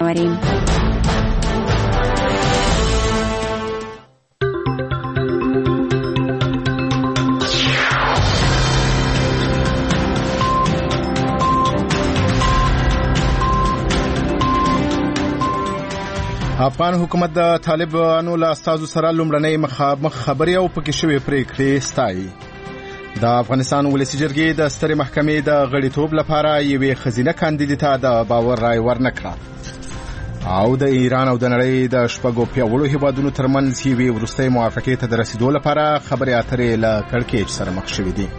میشنویم. افغان حکومت د طالبانو له استازو سره لومړنۍ مخامخ خبرې او پکې شوې پریکړې ستایي. د افغانستان ولسي جرګې د سترې محکمې د غړیتوب لپاره یوې ښځینه کاندیدې ته د باور رای ورنکړه. او د ایران او د نړۍ د شپږو پیاوړو هیوادونو ترمنځ یوې وروستۍ موافقې ته د رسیدو لپاره خبرې اترې له کړکېچ سره مخ شوې دي.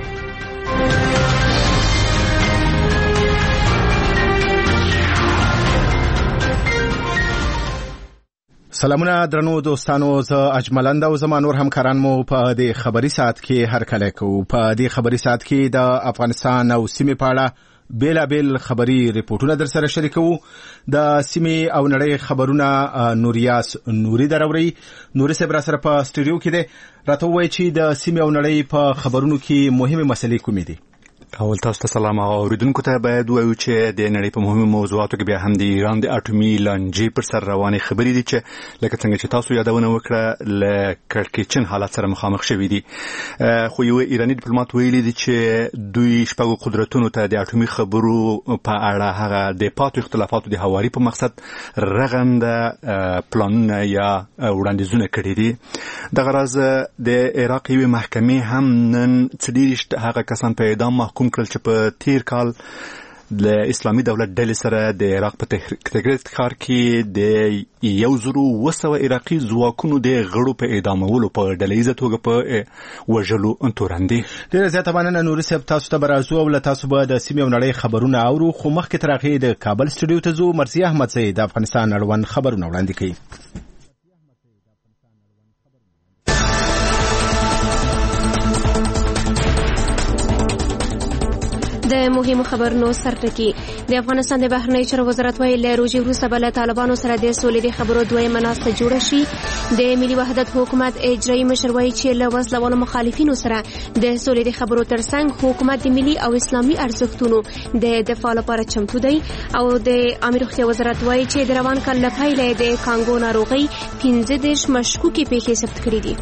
سلامونه درنو دوستانو، زه اجملند او زما نور همکاران مو په دې خبري ساعت کې هرکلی کوو. په دې خبري ساعت کې د افغانستان او سیمې په اړه بیلابیل خبري ریپورتونه در سره شریکوو. د سیمې او نړۍ خبرونه نوریاس نوري دراوري. نوري صاحب را سره په سټوډیو کې دی. راته وایي چې د سیمې او نړۍ په خبرونو کې مهمه مسلې کومې دي؟ اول تاسو ته سلام او اوریدونکو ته باید وایو چې د نړۍ په مهمو موضوعاتو کې بیا هم د ایران د اټومي لانجې پر سر روانې خبرې دي چې لکه څنګه چې تاسو یادونه وکړه له کړکېچن حالت سره مخامخ شوي دي. خو یو ایرانی ډیپلوماټ ویلي دی چې دوی شپږو قدرتونو ته د اټومي خبرو په اړه هغه د پاتو اختلافاتو د هواري په مقصد رغنده پلانونه یا وړاندیزونه کړي دي. دغه راز د عراق یوې محکمې هم نن 30 هغه کسان په اعدام محکوم کړل چې په تیر کال د اسلامي دولت ډلې سره د عراق په تګریت ښار کې د 1200 عراقي ځواکونو د غړو په اعدامولو په ډلهیزه توګه په وژلو تورندي. ډېره زیاته مننه نوري صاحب. تاسو ته برازو او تاسو به د سیمې او نړۍ خبرونه اورو، خو مخکې تر هغې د کابل سټوډیو ته ځو. مرضیه احمدزی د افغانستان اړوند خبرونه وړاندې کوي. د مهمو خبرونو سرټکی. د افغانستان د بهرنی چارو وزارت ویلي له روژې وروسته به له طالبانو سره د سولې د خبرو دویمه ناسته جوړه شي. د ملي وحدت حکومت اجرایي مشر وایي چې له وسلوالو مخالفینو سره د سولې د خبرو ترڅنګ حکومت د ملي او اسلامي ارزښتونو د دفاع لپاره چمتو دی. او د عامه روغتیا وزارت وایي چې د روان کال له پیله د کانګو ناروغۍ 15 مشکوکې پیښې ثبت کړي دي.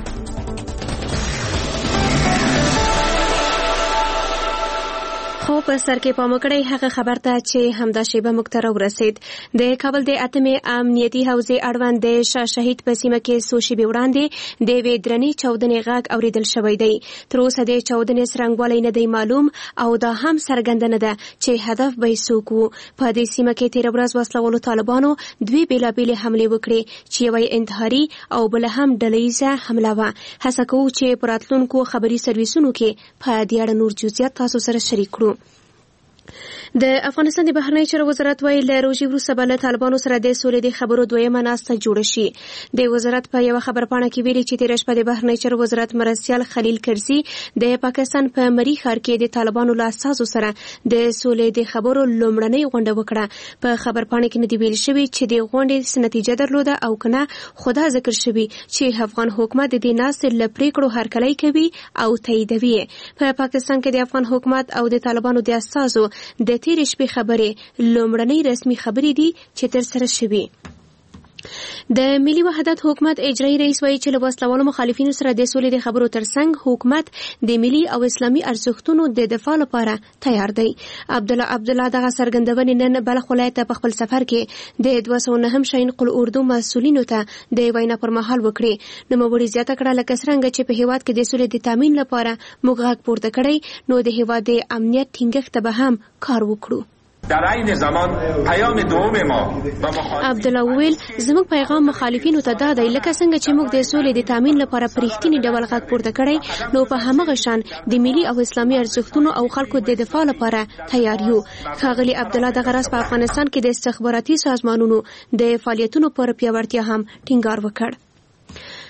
خو په سر کې پام وکړئ هغه خبر ته چې همدا شیبه موږ ته راورسید. د کابل د اتمې امنیتي حوزې اړوند د شاه شهید په سیمه کې څو شیبې وړاندې د یوې درنې چاودنې غږ اورېدل شوی دی. تر اوسه د چاودنې څرنګوالی نه دی معلوم او دا هم څرګنده نه ده چې هدف به یې څوک و. په دې سیمه کې تېره ورځ وسلوالو طالبانو دوې بېلابېلې حملې وکړې چې یوه یې انتحاري او بله هم ډلهییزه حمله وه. هڅه کوو چې په راتلونکو خبري سرویسونو کې په دې اړه نور جزئیات تاسو سره شریک کړو. د افغانستان د بهرنی چارو وزارت وایي له روژې وروسته به له طالبانو سره د سولې د خبرو دویمه ناسته جوړه شي. د وزارت په یوه خبرپاڼه کې ویلي چې تېره شپه د بهرنی چارو وزارت مرستیال خلیل کرزي د پاکستان په مری ښار کې د طالبانو له استازو سره د سولې د خبرو لومړنۍ غونډه وکړه. په خبرپاڼه کې نه دی ویل شوي چې د غونډې څه نتیجه درلوده او که نه، خو دا ذکر شوي چې افغان حکومت د دې ناستې له پریکړو هرکلی کوي او تاییدوي. په پاکستان کې د افغان حکومت او د طالبانو د استازو د تیرې شپې خبرې لومړنۍ رسمي خبرې دي چې تر سره شوي. د ملي وحدت حکومت اجرایي رئیس وایي چې له وسلوالو مخالفینو سره د سولې د خبرو ترڅنګ حکومت د ملي او اسلامي ارزښتونو د دفاع لپاره تیار دی. عبدالله دغه څرګندونې نن بلخ ولایت ته په خپل سفر کې د 209 شاهین قل اردو مسؤلینو ته د وینا پر مهال وکړي. نوموړي زیاته کړه لکه څرنګه چې په هیواد کې د سولې د تامین لپاره موږ غږ پورته کړی، نو د هیواد د امنیت ټینګښت ته به هم کار وکړو. در این زمان پیام دوم ما عبدالله ویل زموږ پیغام مخالفینو ته دا دی لکه څنګه چې موږ د سولې د تامین لپاره په رښتیني ډول غږ پورته کړی، نو په همغه شان د ملي او اسلامي ارزښتونو او خلکو د دفاع لپاره تیار یو. ښاغلي عبدالله دغه راز په افغانستان کې د استخباراتي سازمانونو د فعالیتونو پر پیاوړتیا هم ټینګار وکړ.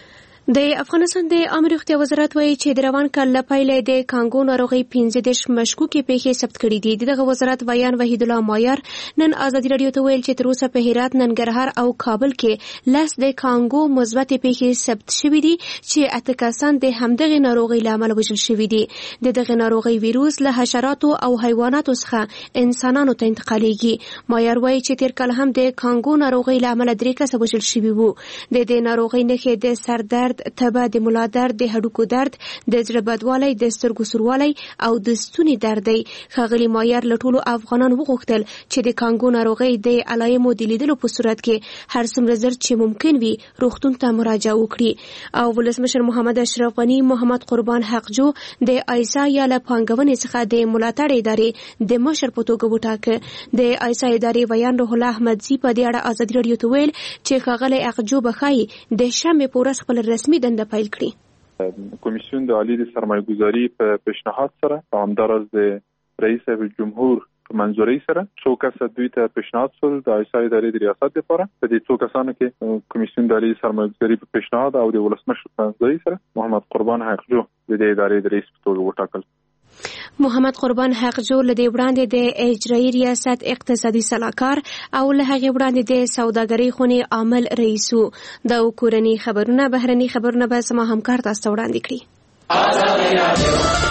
د افغانستان د عامه روغتیا وزارت وایي چې د روان کال له پیلې د کانګو ناروغي 15 مشکوکې پیښې ثبت کړي دي. دغه وزارت ویان وحید الله مایار نن ازادي رادیو ته ویل چې تر اوسه په هرات، ننګرهار او کابل کې لاس د کانګو مثبت پیښې ثبت شوي دي چې اته کسان د همدغه ناروغي له امله وژل شوي دي. دغه ناروغي ویروس له حشراتو او حیواناتو څخه انسانانو ته انتقالېږي. مایار وایي چې تیر کال هم د کانګو ناروغي له امله 3 کسه وژل شوي وو. د دې ناروغي نښې د سر درد، تبه، د ملا درد، د هډوکو درد، د زړه بدوالی، د سترګو سوروالی او د ستوني درد دی. ښاغلي مایار له ټولو افغانانو وغوښتل چې د کانګو ناروغۍ د علایمو د لیدلو په صورت کې هر څومره ژر چې ممکن وي روغتون ته مراجعه وکړي. او ولسمشر محمد اشرف غني محمد قربان حقجو د ایسا یا له پانګونې څخه د ملاتړ ادارې د مشر په توګه وټاکه. د ایسا ادارې ویان روح الله احمدزي په دې اړه ازادي رادیو ته ویل چې ښاغلی حقجو بخای د شنبه په ورځ خپل رسمي دنده پیل کړي. کمیسیون د عالی د سرمایه‌گذاری په پیشنهاد سره همدارس د رئیس جمهور په منځوري سره څو کس دوی ته پیشنهاد شول د ایسا ادارې د ریاست لپاره. په دې څو کسانو کې کمیسیون د عالی سرمایه‌گذاری په پیشنهاد او د ولسمشر په منځوري سره محمد قربان حقجو د دې ادارې د رئیس په توګه وټاکل. محمد قربان حقجو له دې وړاندې د اجرایي ریاست اقتصادي سلاکار او له هغې وړاندې د سوداګرۍ خونې عامل رئیس وو. د کورني خبرونه بهرني خبرونه به زما همکار تاسو ته وړاندې کړي.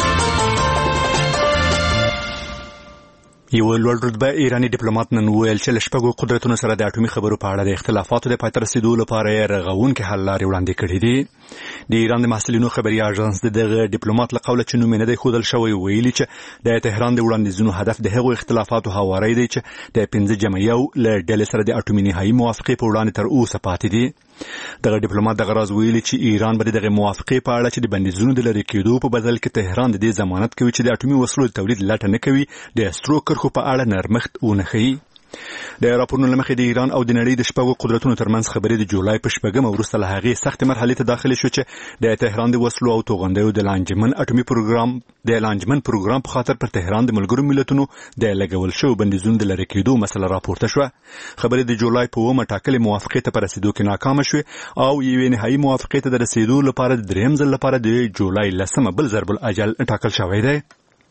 یو لوړ رتبه ایرانی ډیپلوماټ نن ویل چې له شپږو قدرتونو سره د اټومي خبرو په اړه د اختلافاتو د پای ته رسیدو لپاره یې رغونکې حل لارې وړاندې کړې دي. د ایران د محصلینو خبري اژانس دغه ډیپلوماټ له قوله چې نوم یې نه دی ښودل شوی ویلي چې د تهران د وړاندیزونو هدف د هغو اختلافاتو هواری دی چې د 15 جمعیو له ډلې سره د اټومي نهایي موافقې په وړاندې تر اوسه پاتې دي. دغه ډیپلوماټ دغه راز ویلي چې ایران به دغه موافقې په اړه چې د بندیزونو د لرې کېدو په بدل کې تهران د دې ضمانت کوي چې د اټومي وسلو د تولید لټه نه کوي د سترو کرښو په اړه نرمښت ونه ښیي. د راپورونو له مخې د ایران او د نړۍ د شپږو قدرتونو ترمنځ خبرې د جولای په 8 وروسته له هغې سختې مرحلې ته داخلې شو چې د تهران د وسلو او توغندیو د لانجمن اټومي پروګرام په خاطر پر تهران د ملګرو ملتونو د لګول شوو بندیزونو د لرې کېدو مسله راپورته شوه. خبرې د جولای په 9 ټاکلې موافقې ته په رسیدو کې ناکامه شوې او یوې نهایي موافقې ته د رسیدو لپاره د درېیم ځل لپاره د جولای 10 بل ضرب الاجل ټاکل شوی دی.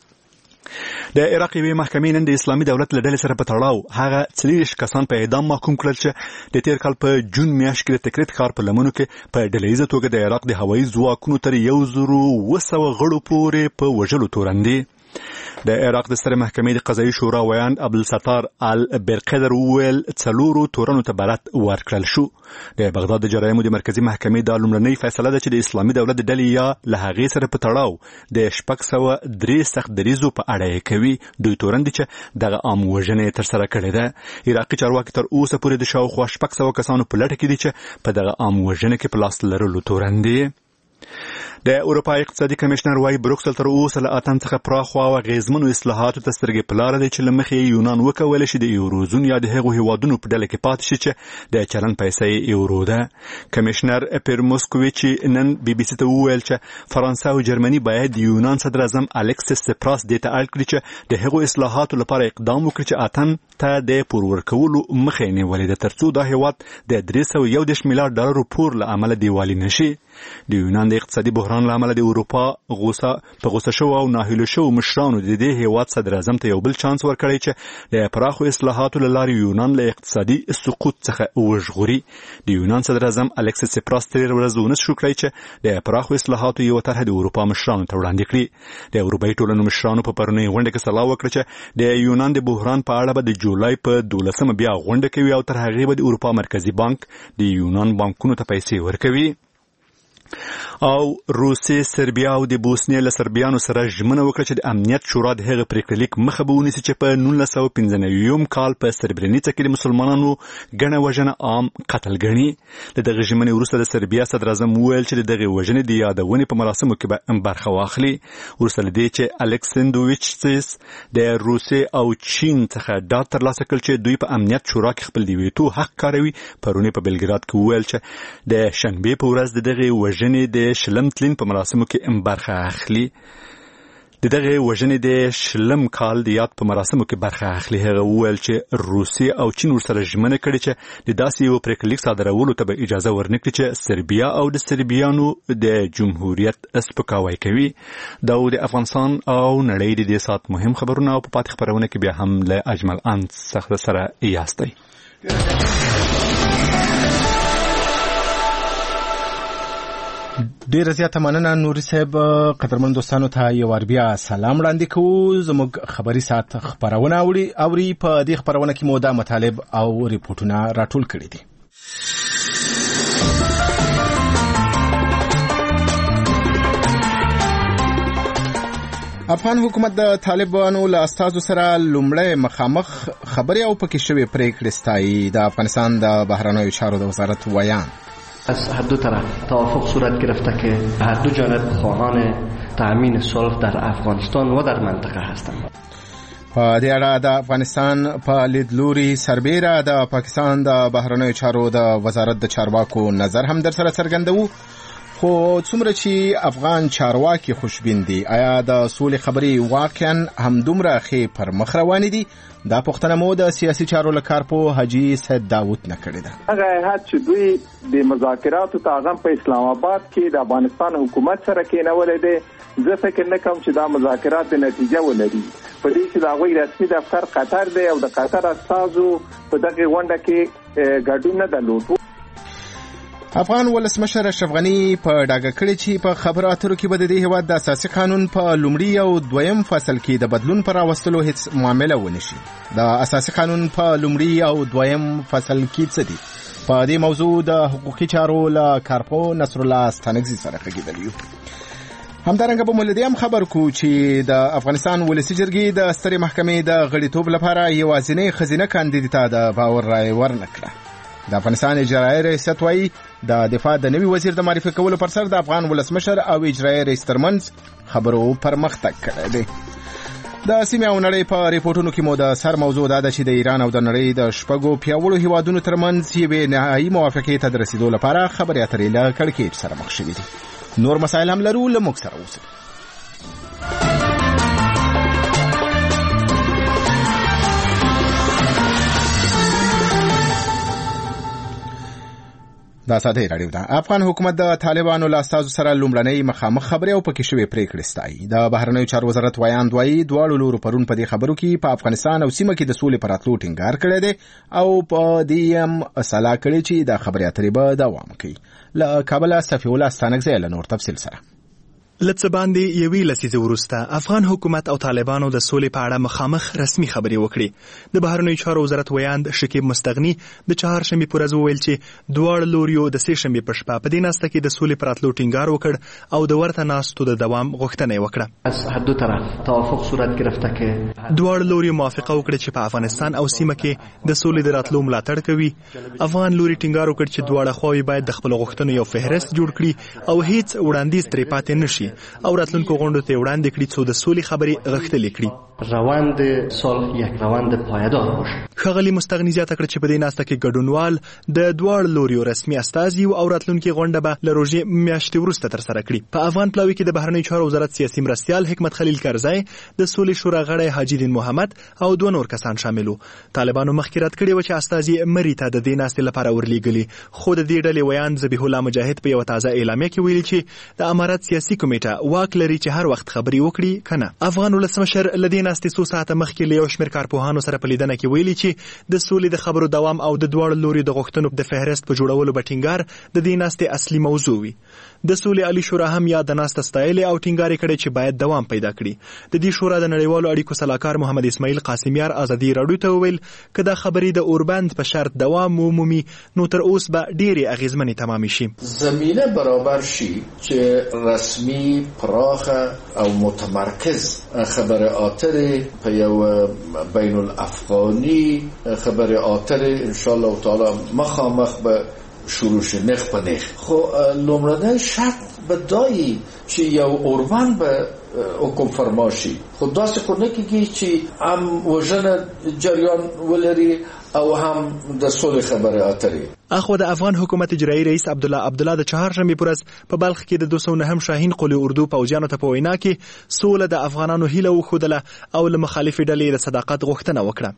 د عراق یوې محکمې نن د اسلامي دولت له ډلې سره په تړاو هغه 40 کسان په اعدام محکوم کړل چې د تیر کال په جون میاشت کې د تکریت ښار په لمنو کې په ډلهیزه توګه د عراق د هوایي ځواکونو تر 1200 غړو پورې په وژلو تورن دي. د عراق د سترې محکمې د قضایي شورا ویان عبدالستار البرقدر وویل 4 تورنو ته برات ورکړل شو. د بغداد د جرایمو د مرکزی محکمې دا لومړنۍ فیصله ده چې د اسلامي دولت د ډلې یا له هغې سره په تړاو د 603 سخت دریزو په اړه یې کوي. دوی تورن دي چې دغه عام وژنې ترسره کړې ده. عراقي چارواکي تر اوسه پورې د شاوخوا 600 کسانو په لټه کې دي چې په دغه عام وژنې کې په لاس لرلو تورن دي. د اروپا اقتصادي کمشنر وايي بروکسل تر اوسه له اتن څخه پراخوا او غیزمنو اصلاحاتو ته سترګې په لاره دی چې له مخې یونان وکولی شي د یوروزون یا د هغو هیوادونو په ډله کې پاتې شي چې د چلن پیسې یورو ده. کمشنر پیر موسکوویچ نن بي بي سي ته وویل چې فرانسه او جرمني باید د یونان صدر اعظم الکسیس سپراس دې ته اړ کړي چې د هغو اصلاحاتو لپاره اقدام وکړي چې اتن ته د پور ورکولو مخه یې نیولې ده ترڅو دا هیواد د 311 میلیارډ ډالرو پور له امله دیوالي نشي. د یونان د اقتصادي بحران له امله د اروپا غوسه شو او ناهیله شو مشرانو د دې هیواد صدر اعظم ته یو بل چانس ورکړی چې د پراخو اصلاحاتو له لارې یونان له اقتصادي سقوط څخه وژغوري. د یونان صدر اعظم الکسیس سپراس تیر ورځ ونه شو کړی چې د پراخو اصلاحاتو یو طرح د اروپا مشرانو ته وړاندې کړي. د اروپایي ټولنو مشرانو په پرونی غونډه کې سلا وکړه چې د یونان د بحران په اړه به د جولای په 12 بیا غونډه کوي او تر هغې به د اروپا مرکزی بانک د یونان بانکونو ته پیسې ورکوي. او روسیې سربیا او د بوسنیا له سربیانو سره ژمنه وکړه چې د امنیت شورا د هغه پریکړه لیک مخه به ونیسي چې په 1995 کال په سربرینیڅا کې د مسلمانانو ګڼه وژنه عام قتل ګڼي. د دغه ژمنې وروسته د سربیا صدر اعظم وویل چې د دغه وژنې د یادونې په مراسمو کې به برخه واخلي. وروسته له دې چې الکسندروویچ د روسیې او چین څخه ډاډ ترلاسه کړ چې دوی په امنیت شورا کې خپل د ویتو حق کاروي، پرونی په بلګراد کې وویل چې د شنبې په ورځ د دغه وژنې د شلم تلین په مراسمو کې برخه اخلي. د دغه وژنې د شلم کال د یاد په مراسمو کې برخه اخلي. هغه وویل چې روسیه او چین ورسره ژمنه کړې چې د داسې یو پریکړه لیک صادرولو ته به اجازه ورنکړي چې سربیا او د سربیانو د جمهوریت سپکاوی کوي. دا د افغانستان او نړۍ د دې سات مهم خبرونه او په پاتې خبرونه کې بیا هم له اجمل انت سره یاستئ. ډیر زیاته مننه نوري صاحب. قدرمن دوستانو ته یو ور بیا سلام وړاندې کوو. زموږ خبري سات خبرونه اوري په دې خبرونه کې مو دا مطالب او ریپورتونه راټول کړي دي. افغان حکومت د طالبانو له استازو سره لومړی مخامخ خبري او پکې شوې پریکړې ستایي. د افغانستان د بهرنیو چارو د وزارت ویان از هر دو طرف توافق صورت گرفته که هر دو جانب خواهان تأمین صلح در افغانستان و در منطقه هستند. په دې اړه د افغانستان په لیدلوري سربیره د پاکستان د بهرنیو چارو د وزارت د چارواکو نظر هم در سره څرګندوو. خو څومره چې افغان چارواکي خوشبین دي، آیا د سولې خبرې واقعا همدومره ښې پر مخ روانې دي؟ دا پوښتنه مو د سیاسي چارو له کارپوه حاجي سید داود نه کړې ده. هغه هیات چې دوی د مذاکراتو ته په اسلام آباد کې د افغانستان حکومت سره کېنولې ده، زه فکر نه کوم چې دا مذاکرات نتیجه ولري. په دې چې د هغوی رسمي دفتر قطر دی او د قطر استازو په دغه غونډه کې ګډون نه درلود. افغان ولسمشر اشرف غني په ډاګه کړی چې په خبرو اترو کې به د دې هېواد د اساسي قانون په لومړي او دویم فصل کې د بدلون پر راوستلو هیڅ معامله ونشي. د اساسي قانون په لومړي او دویم فصل کې څه دي؟ په دې موضوع د حقوقي چارو له کارپوه نصر الله ستانکزي سره خبرې یو. همدارنګه به مولدي هم خبر کو چې د افغانستان ولسی جرګې د سترې محکمې د غړیتوب لپاره یوازینۍ ښځینه کاندیدې ته د باور رایې ورنکړه. د افغانستان اجرایي ریاست وايي د دفاع د نوي وزیر د معرفي کولو پر سر د افغان ولسمشر او اجرایي ریاست ترمنځ خبرو پرمختګ کړی دی. د سیمې او نړۍ په ریپورتونو کې مو د سر موضوع دا ده چې د ایران او د نړۍ د شپږو پیاوړو هیوادونو ترمنځ یوې نهایي موافقې ته د رسیدو لپاره خبرې اترې له کړکېچ سره مخ شوي دي. نور مسایل هم لرو، له موږ سره اوسئ. دا ساده راډیو ده. افغان حکومت د طالبانو له استازو سره لومړنۍ مخامخ خبرې او پکې شوې پریکړې ستایي. د بهرنیو چارو وزارت ویان دوی دواړو لورو پرون په دې خبرو کې په افغانستان او سیمه کې د سولې پر راتلو ټینګار کړی دی او په دې هم اصلاح کړې چې د خبرې اترې به دوام کوي. له کابل صفي الله ستانکزی له نور تفصیل سره. لڅ باندې یوې لسیزه وروسته افغان حکومت او طالبانو د سولې په اړه مخامخ رسمي خبرې وکړې. د بهرنیو چارو وزارت ویاند شکیب مستغنی د چهارشنبې پر ورځ وویل چې دواړه لوریو د سې شنبې په شپه په دې ناسته کې د سولې پر راتلو ټینګار وکړ او د ورته ناستو د دوام غوښتنه یې وکړه. از هر دو طرف توافق صورت گرفته که دواړه لوري موافقه وکړه چې په افغانستان او سیمه کې د سولې د راتلو ملاتړ کوي. افغان لوري ټینګار وکړ چې دواړه خواوې باید د خپل غوښتنو یو فهرست جوړ کړي او هیڅ وړاندیز ترې پاتې نشي او راتلونکو غونډو ته وړاندې کړي څو د سولې خبرې غښتلې کړي. روند صلح یک روند پایدار باشه. ښاغلي مستغني زیاته کړه چې په دې ناسته کې ګډونوال د دواړو لوریو رسمي استازي او راتلونکي غونډه به له روژې میاشتې وروسته ترسره کړي. په افغان پلاوي کې د بهرنیو چارو وزارت سیاسي مرستیال حکمت خلیل کرزی، د سولې شورا غړی حاجي دین محمد او دوه نور کسان شامل وو. طالبانو مخکې رد کړي و چې استازي مري ته د دې ناستې لپاره ورلیږلي، خو د دې ډلې ویان ذبیح الله مجاهد په یو تازه اعلامیه کې ویلي چې د امارات سیاسي کمیټه واک لري چې هر وخت خبري وکړي کنه. افغان ولسمشر لدې ناستې څو ساعته مخکې له یو شمېر کارپوهانو سره په لیدنه کې ویلي چې د سولې د خبرو دوام او د دواړو لوري د غوښتنو د فهرست په جوړولو به ټینګار د دې ناستې اصلي موضوع وي. د سولې عالی شورا هم یا د ناسته ستایلې او ټینګار کړي چې باید دوام پیدا کړي. د دې شورا د نړیوالو اړیکو سلاکار محمد اسماعیل قاسمیار ازادي راډیو ته وویل که دا خبرې د اوربند په شرط دوام ومومي نو تر اوس به ډېرې اغیزمنې تمامې شي. زمینه برابر شي چې رسمي پراخه او متمرکز خبر اتر په یو بین الافغانی خبر اتر ان شاء الله تعالی مخامخ به شروع شه نخ په نخ. خو لومړنی شرط به دایی چې یو اوربند به حکم فرما شي. خو داسې خو نه کېږي چې هم وژنه جریان ولري او هم د سولې خبرې اترې. اخو د افغان حکومت اجرایی رئیس عبدالله د چهارشنبې پر ورځ په بلخ کې د 209 شاهین قلی اردو پوځیانو ته په وینا کې سوله د افغانانو هیله وښودله او له مخالفې ډلې د صداقت غوښتنه وکړه.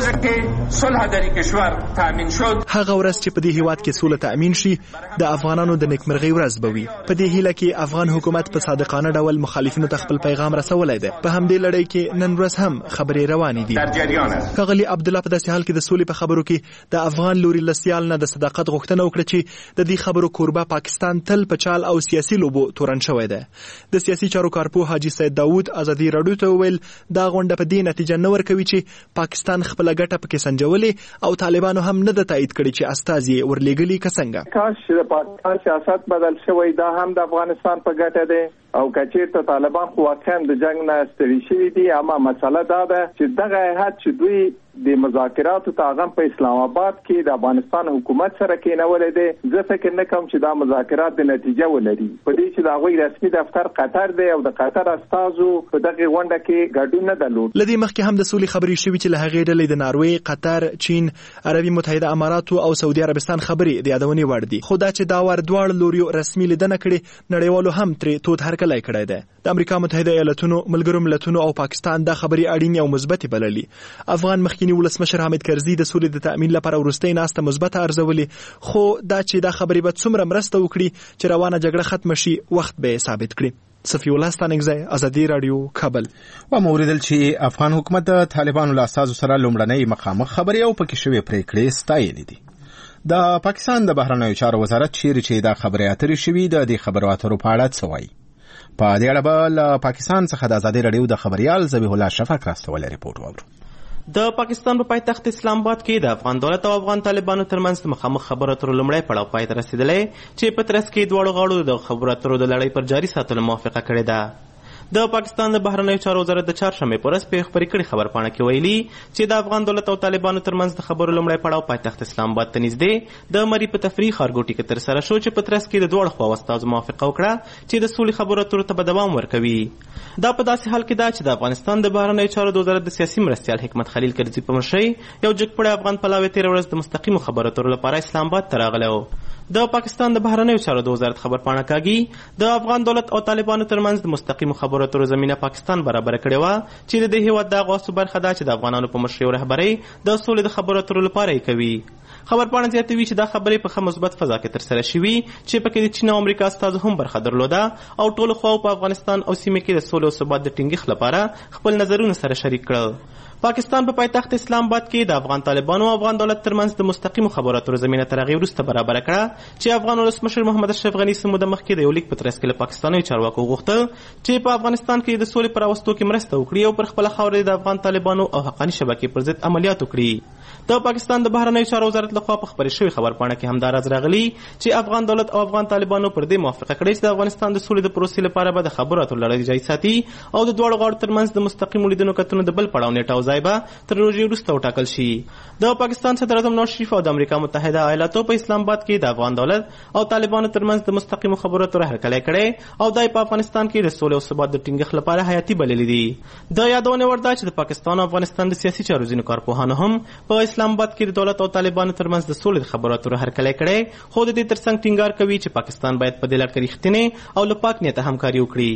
هغه ورځ چې په دې هیواد کې سوله تأمین شي د افغانانو د نیکمرغۍ ورځ به وي. په دې هیله کې افغان حکومت په صادقانه ډول مخالفینو ته خپل پیغام رسولی دی. په همدې لړۍ کې نن ورځ هم خبرې روانې دي. ښاغلي عبدالله په داسې حال کې د سولې په خبرو کې د افغان لوري له سیال نه د صداقت غوښتنه وکړه چې د دې خبرو کوربه پاکستان تل په چال او سیاسي لوبو تورن شوی دی. د سیاسي چارو کارپوه حاجي سید داود ازادي راډیو ته وویل دا غونډه په دې نتیجه نه ورکوي چې پاکستان خپله ګټه پکې سنجولې او طالبانو هم نه ده تایید کړي چې استازي ورلېږلي که څنګه. کاش د پاکستان سیاست بدل شوی دا هم د افغانستان په ګټه دی او کچیرته طالبان خو واقعا د جنگ نه ستړي شوي دي. اما مسله دا ده چې دغه هیات چې دوی د مذاکراتو تاغم په اسلام آباد کې د افغانستان حکومت سره کېنولې دي، زه فکر نه کوم چې دا مذاکرات د نتیجه ولري. په دې چې د هغوی رسمي دفتر قطر دی او د قطر استازو په دغه غونډه کې ګډون نه درلود. له دې مخکې هم د سولې خبرې شوي چې له هغې ډلې د ناروې، قطر، چین، عربي متحده اماراتو او سعودي عربستان خبرې د یادونې وړ دي. خو دا چې دا وار دواړو لوریو رسمي لیدنه کړې، نړیوالو هم ترې تود هرکلی کړی دی. د امریکا متحده ایالاتونو، ملګرو ملتونو او پاکستان دا خبرې اړینې او مثبتې بللي. افغان مخکینی ولسمشر حامد کرزي د سولې د تأمین لپاره وروستۍ ناسته مثبته ارزولې، خو دا چې دا خبرې به څومره مرسته وکړي چې روانه جګړه ختمه شي وخت به ثابت کړي. صفي الله ستانکزی، ازادي راډیو، کابل. و موریدل چې افغان حکومت د طالبانو له استازو سره لومړنۍ مخامخ خبرې او پکې شوې پریکړې ستایلې دي. د پاکستان د بهرنیو چارو وزارت چیرې چې دا خبرې اترې شوي د دې خبرو اترو په اړه څه وایي. په دې اړه به له پاکستان څخه د ازادي راډیو د خبريال ذبیح الله شفق راستولی رپورټ واورو. د پاکستان په پایتخت اسلام آباد کې د افغان دولت او افغان طالبانو ترمنځ مخامخ خبرو اترو لومړی پړاو پای ته رسېدلی چې په ترڅ کې دواړو غاړو د خبرو اترو د لړۍ پر جاري ساتلو موافقه کړې ده. د پاکستان د بهرنیو چارو وزارت د چهارشنبې په ورځ په خبرې کړې خبرپاڼه کې ویلي چې د افغان دولت او طالبانو ترمنځ د خبرو لومړی پړاو پایتخت اسلام آباد ته نږدې د مري په تفریح ښارګوټي کې ترسره شو چې په ترڅ کې د دواړو خواو استازو موافقه وکړه چې د سولې خبرو اترو ته به دوام ورکوي. دا په داسې حال کې ده چې د افغانستان د بهرنیو چارو د وزارت د سیاسي مرستیال حکمت خلیل کرزي په مشرۍ یو جګپړی افغان پلاوی تېره ورځ د مستقیمو خبرو اترو لپاره اسلام آباد ته راغلی و. د پاکستان د بهرنیو چارو د وزارت خبرپاڼه کاږي د افغان دولت او طالبانو ترمنځ د مستقیمو خبرو اترو زمینه پاکستان برابر کړې وه چې د دې هیواد د غواصو برخه ده چې د افغانانو په مشرۍ او رهبرۍ د سولې د خبرو اترو لپاره یې کوي. خبرپاڼه زیاتوي چې دا خبرې په ښه مثبت فضا کې ترسره شوي چې پکې د چین او امریکا استازو هم برخه درلوده او ټولو خواو په افغانستان او سیمه کې د سولې او ثبات د ټینګښت لپاره خپل نظرونه سره شریک کړل. پاکستان په پایتخت اسلام آباد کې د افغان طالبانو او افغان دولت ترمنځ د مستقیمو خبرو اترو زمینه تر هغې وروسته برابر کړه چې افغان ولسمشر محمد اشرف غني څه موده مخکې د یو لیک په ترڅ کې له پاکستانیو چارواکو وغوښتل چې په افغانستان کې د سولې په راوستو کې مرسته وکړي او پر خپله خاوره د افغان طالبانو او حقاني شبکې پر ضد عملیات وکړي. د پاکستان د بهرنیو چارو وزارت لخوا په خبرې شوې خبرپاڼه کې همدا راز راغلی چې افغان دولت او افغان طالبانو پر دې موافقه کړې چې د افغانستان د سولې د پروسې لپاره به د خبرو اترو لړۍ جاري ساتي او د دواړو غاړو ترمنځ د مستقیمو لیدنو کتنو د بل پړاو نیټه او ځای به تر روژې وروسته وټاکل شي. د پاکستان صدر اعظم نواز شریف او د امریکا متحده ایالاتو په اسلام آباد کې د افغان دولت او طالبانو ترمنځ د مستقیمو خبرو اترو هرکلی کړی او دا په افغانستان کې د سولې او ثبات د ټینګښت لپاره حیاتي بللي دي. د یادونې وړ ده چې د پاکستان او افغانستان د سیاسي چارو ځینو کارپوهانو هم په اسلام آباد کې د دولت او طالبانو ترمنځ د سولې د خبرو اترو هرکلی کړی، خو د دې ترڅنګ ټینګار کوي چې پاکستان باید په دې لړ کې رښتینې او له پاک نیته همکاري وکړي.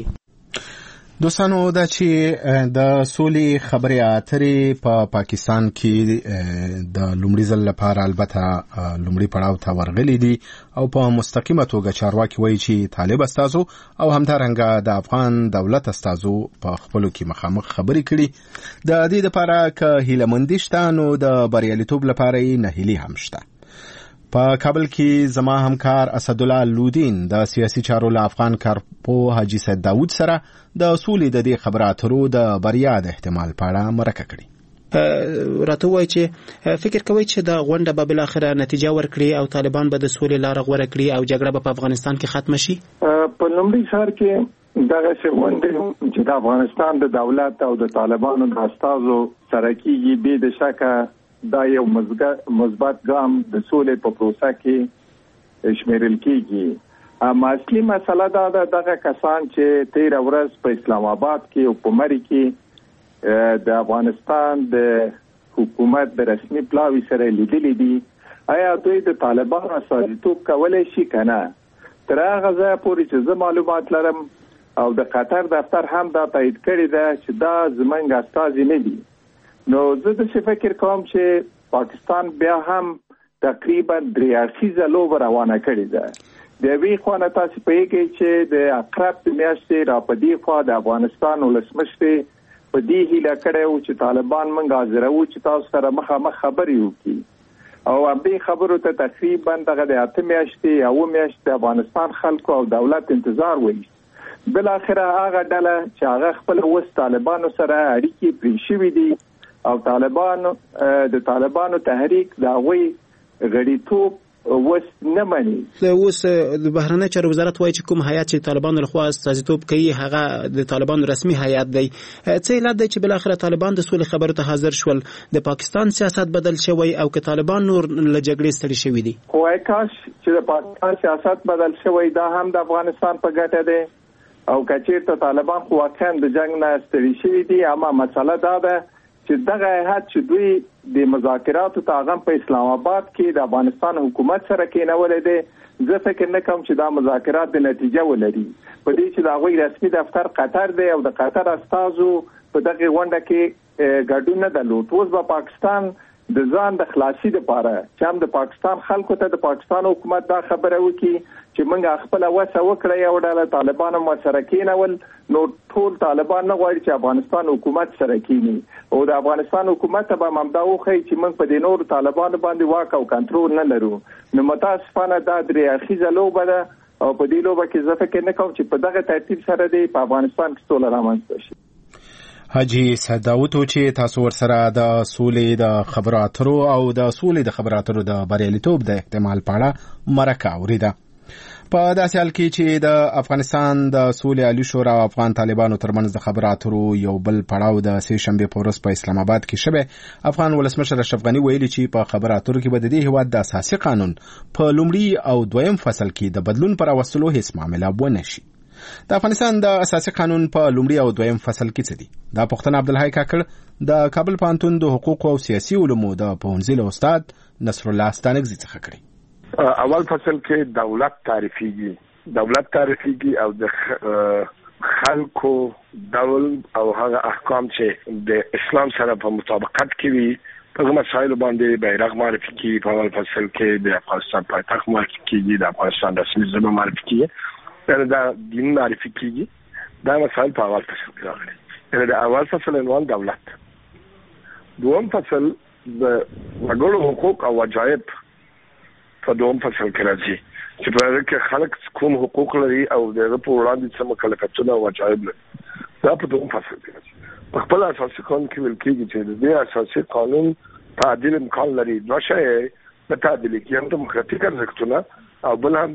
دوستانو دا چې د سولې خبرې اترې په پاکستان کې د لومړي ځل لپاره البته لومړي پړاو ته ورغلي دي او په مستقیمه توګه چارواکي وایي چې طالب استازو او همدارنګه د افغان دولت استازو په خپلو کې مخامخ خبرې کړي. د دې لپاره که هیلهمندي شته نو د بریالیتوب لپاره یې نهیلي هم شته. په کابل کې زما همکار اسدالله لودین د سیاسي چارو له افغان کارپوه حاجي سید داود سره د سولې د دې خبرو اترو د بریا د احتمال په اړه مرکه کړې. راته وایي چې فکر کوي چې دا غونډه به بالاخره نتیجه ورکړي او طالبان به د سولې لاره غوره کړي او جګړه به په افغانستان کې ختمه شي. په لومړي سر کې دغه غونډه چې د افغانستان د دولت او د طالبانو د استازو سره کېږي به د شکه دا یو مثبت ګام د سولې په پروسه کې شمیرل کېږي. اما اصلي مسله دا ده دغه کسان چې 13 ورځ په اسلام آباد کې او په مري کې د افغانستان د حکومت د رسمي پلاوي سره لیدلې دي آیا دوی د طالبانو استازیتوب کولی شي کنه؟ تر هغه ځایه پورې چې زه معلومات لرم او د قطر دفتر هم دا تایید کړی ده چې دا زمونږ استازي نه دي. نو زه داسې فکر کوم چې پاکستان بیا هم تقریبا 3 اړخیزه لوبه روانه کړې ده. د یوې خوا نه تاسو پوهیږئ چې د اقرب د میاشتې را په دې خوا د افغانستان ولسمشر په دې هیله کړی و چې طالبان موږ حاضروو چې تاسو سره مخامخ خبرې وکړي او همدې خبرو ته تقریبا دغه د 8 میاشتې او 9 میاشتې د افغانستان خلکو او دولت انتظار وایي. بل اخره هغه ډله چې هغه خپل وس طالبانو سره اړیکې پرې شوي دي او د طالبانو تحریک د هغوی غړیتوب وس نه مني. اوس د بهرنی چارو وزارت وایي چې کوم هیئات چې طالبانو لخوا استازیتوب کوي هغه د طالبانو رسمي هیئات دی. څه علت دی چې بل اخره طالبان د سولې خبرو ته حاضر شول؟ د پاکستان سیاست بدل شوی او که طالبان نور له جګړې ستړي شوي دي؟ خو کاش چې د پاکستان سیاست بدل شوی دا هم د افغانستان په ګټه دی او کچېرته طالبان خو واقعا د جنگ نه ستړي شوي دي. اما مسله دا ده چې دغه هیئات چې دوی د مذاکراتو تعاون په اسلام آباد کې د افغانستان حکومت سره کېنولې دي، زه فکر نه کوم چې دا مذاکرات د نتیجه ولري. په دې چې د هغوی رسمي دفتر قطر دی او د قطر استازو په دغه غونډه کې ګډون نه درلود. اوس به پاکستان د ځان د خلاصي لپاره چې هم د پاکستان خلکو ته د پاکستان حکومت دا خبره وکړي چې موږ خپل وسه وکړه یو ډله طالبان هم سره کېنول، نو ټول طالبان نه غواړي چې افغانستان حکومت سره کېني او د افغانستان حکومت ته به ممدا وښیي چې موږ په دې نور طالبانو باندې واک او کنټرول نه لرو. نو متاسفانه دا 3 اړخیزه لوبه ده او په دې لوبه کې زه فکر نه کوم چې په دغه ترتیب سره دی په افغانستان کې سوله رامنځته شي. حاجی سداوتو چې تاسو ورسره د سولې د خبرو اترو او د سولې د خبرو اترو د بریالیتوب د احتمال په اړه مرکه اوریده. په داسې حال کې چې د افغانستان د سولې عالی شورا او افغان طالبانو ترمنځ د خبرو اترو یو بل پړاو د سه شنبه په ورځ په اسلام آباد کې شوه، افغان ولسمشر اشرف غنی ویلي چې په خبرو اترو کې به د دې هیواد د اساسي قانون په لومړي او دویم فصل کې د بدلون پر راوستلو هیڅ معامله ونه شي. د افغانستان د اساسي قانون په لومړي او دویم فصل کې څه دي؟ دا پوښتنه عبدالحی کاکړ د کابل پوهنتون د حقوق او سیاسي علومو د پوهنځي له استاد نصر الله ستانکزي څخه کړې. اول فصل کې دولت تعریفیږي او د خلکو ډول او هغه احکام چې د اسلام سره په مطابقت کې وي په کومه مسایلو باندې بیرغ معرفي کیږي. په اول فصل کې د افغانستان پایتخت معرفي کیږي، د افغانستان رسمي ژبه معرفي کیږي، یعنی دا دین معرفي کیږي. دا مسایل په اول فصل کې راغلي. یعنی د اول فصل عنوان دولت. دوم فصل د وګړو حقوق او وجایب په دوم فصل کې راځي چې په هغه کې خلک کوم حقوق لري او دغه په وړاندې څه مکلفیتونه او وجایب لري. دا په دوم فصل کې راځي. په خپل اساسي قانون کې ویل کېږي چې د دې اساسي قانون تعدیل امکان لري. دوه شی د تعدیل کې هم دموکراتیک ارزښتونه او بل هم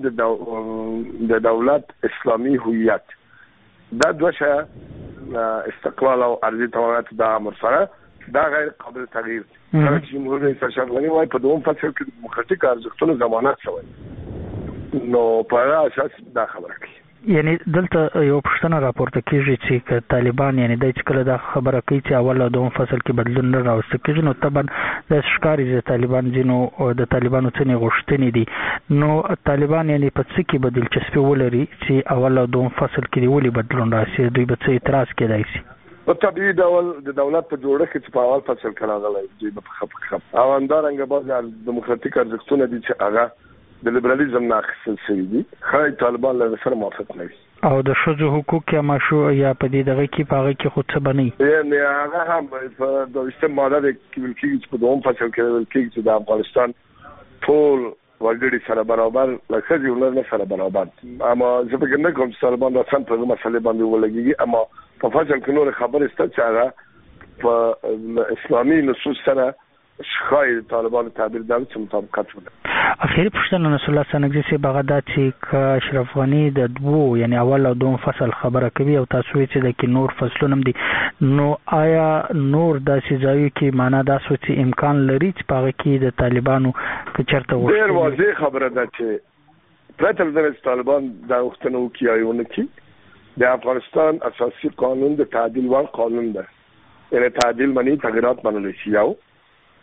د دولت اسلامي هویت. دا دوه شی استقلال او ارضي توانایت دا امر سره دا غیر قابل تغییر دي. جمهور رئیس اشرف غنی وايي په دوم فصل کې دموکراتیک ارزښتونو ضمانت شوی، نو په اساس دا خبره کوي. یعنی دلته یو پښتنه راپورته کیږي چې طالبان یعنی د کله دا خبره کوي چې اول او دوم فصل کې بدلون نه راوستل کیږي، نو طبعا د ښکاری چې طالبان جنو د طالبانو څخه غوښتنې دي، نو طالبان یعنی په څه کې بدل چسپي ولري چې اول او دوم فصل کې ولې بدلون راسي، دوی به څه اعتراض کېدای شي؟ په طبيعي ډول د دولت په جوړښت کې په اول فصل کې راغلی دوی په خپ او اندارنګ بعض دموکراتیک ارزښتونه دي چې هغه د لیبرالیزم نه اخیستل شوي دي. خای طالبان له سره موافق نه وي او د ښځو حقوق یا ماشو یا په دې دغه کې په هغه کې خو څه بنئ یعنی هغه هم په د استعماله کې ویل کېږي چې په دوم فصل کې ویل کېږي چې د افغانستان ټول وګړي سره برابر لکه ژوند سره برابر. اما زه په ګنده کوم چې طالبان د سم په مسلې باندې ولګي، اما په فصل کې نور خبره ست چې هغه په اسلامي نصوص سره شخای طالبان تعبیر د مطابقت ونه. اخیری پوښتنه نصر الله ستانکزي صاحب هغه دا چې اشرف غنی د دوو یعنی اول او دوم فصل خبره کوي او تاسو چې د کې نور فصلونه دي، نو آیا نور داسې ځایو کې معنا دا سوچ امکان لري چې په هغه کې د طالبانو که چرته وشي؟ ډېر واضح خبره ده چې پرته د طالبان د وختونو کې ایونه کې د افغانستان اساسي قانون د تعدیل وان قانون ده، یعنی تعدیل معنی تغیرات منل شي. یو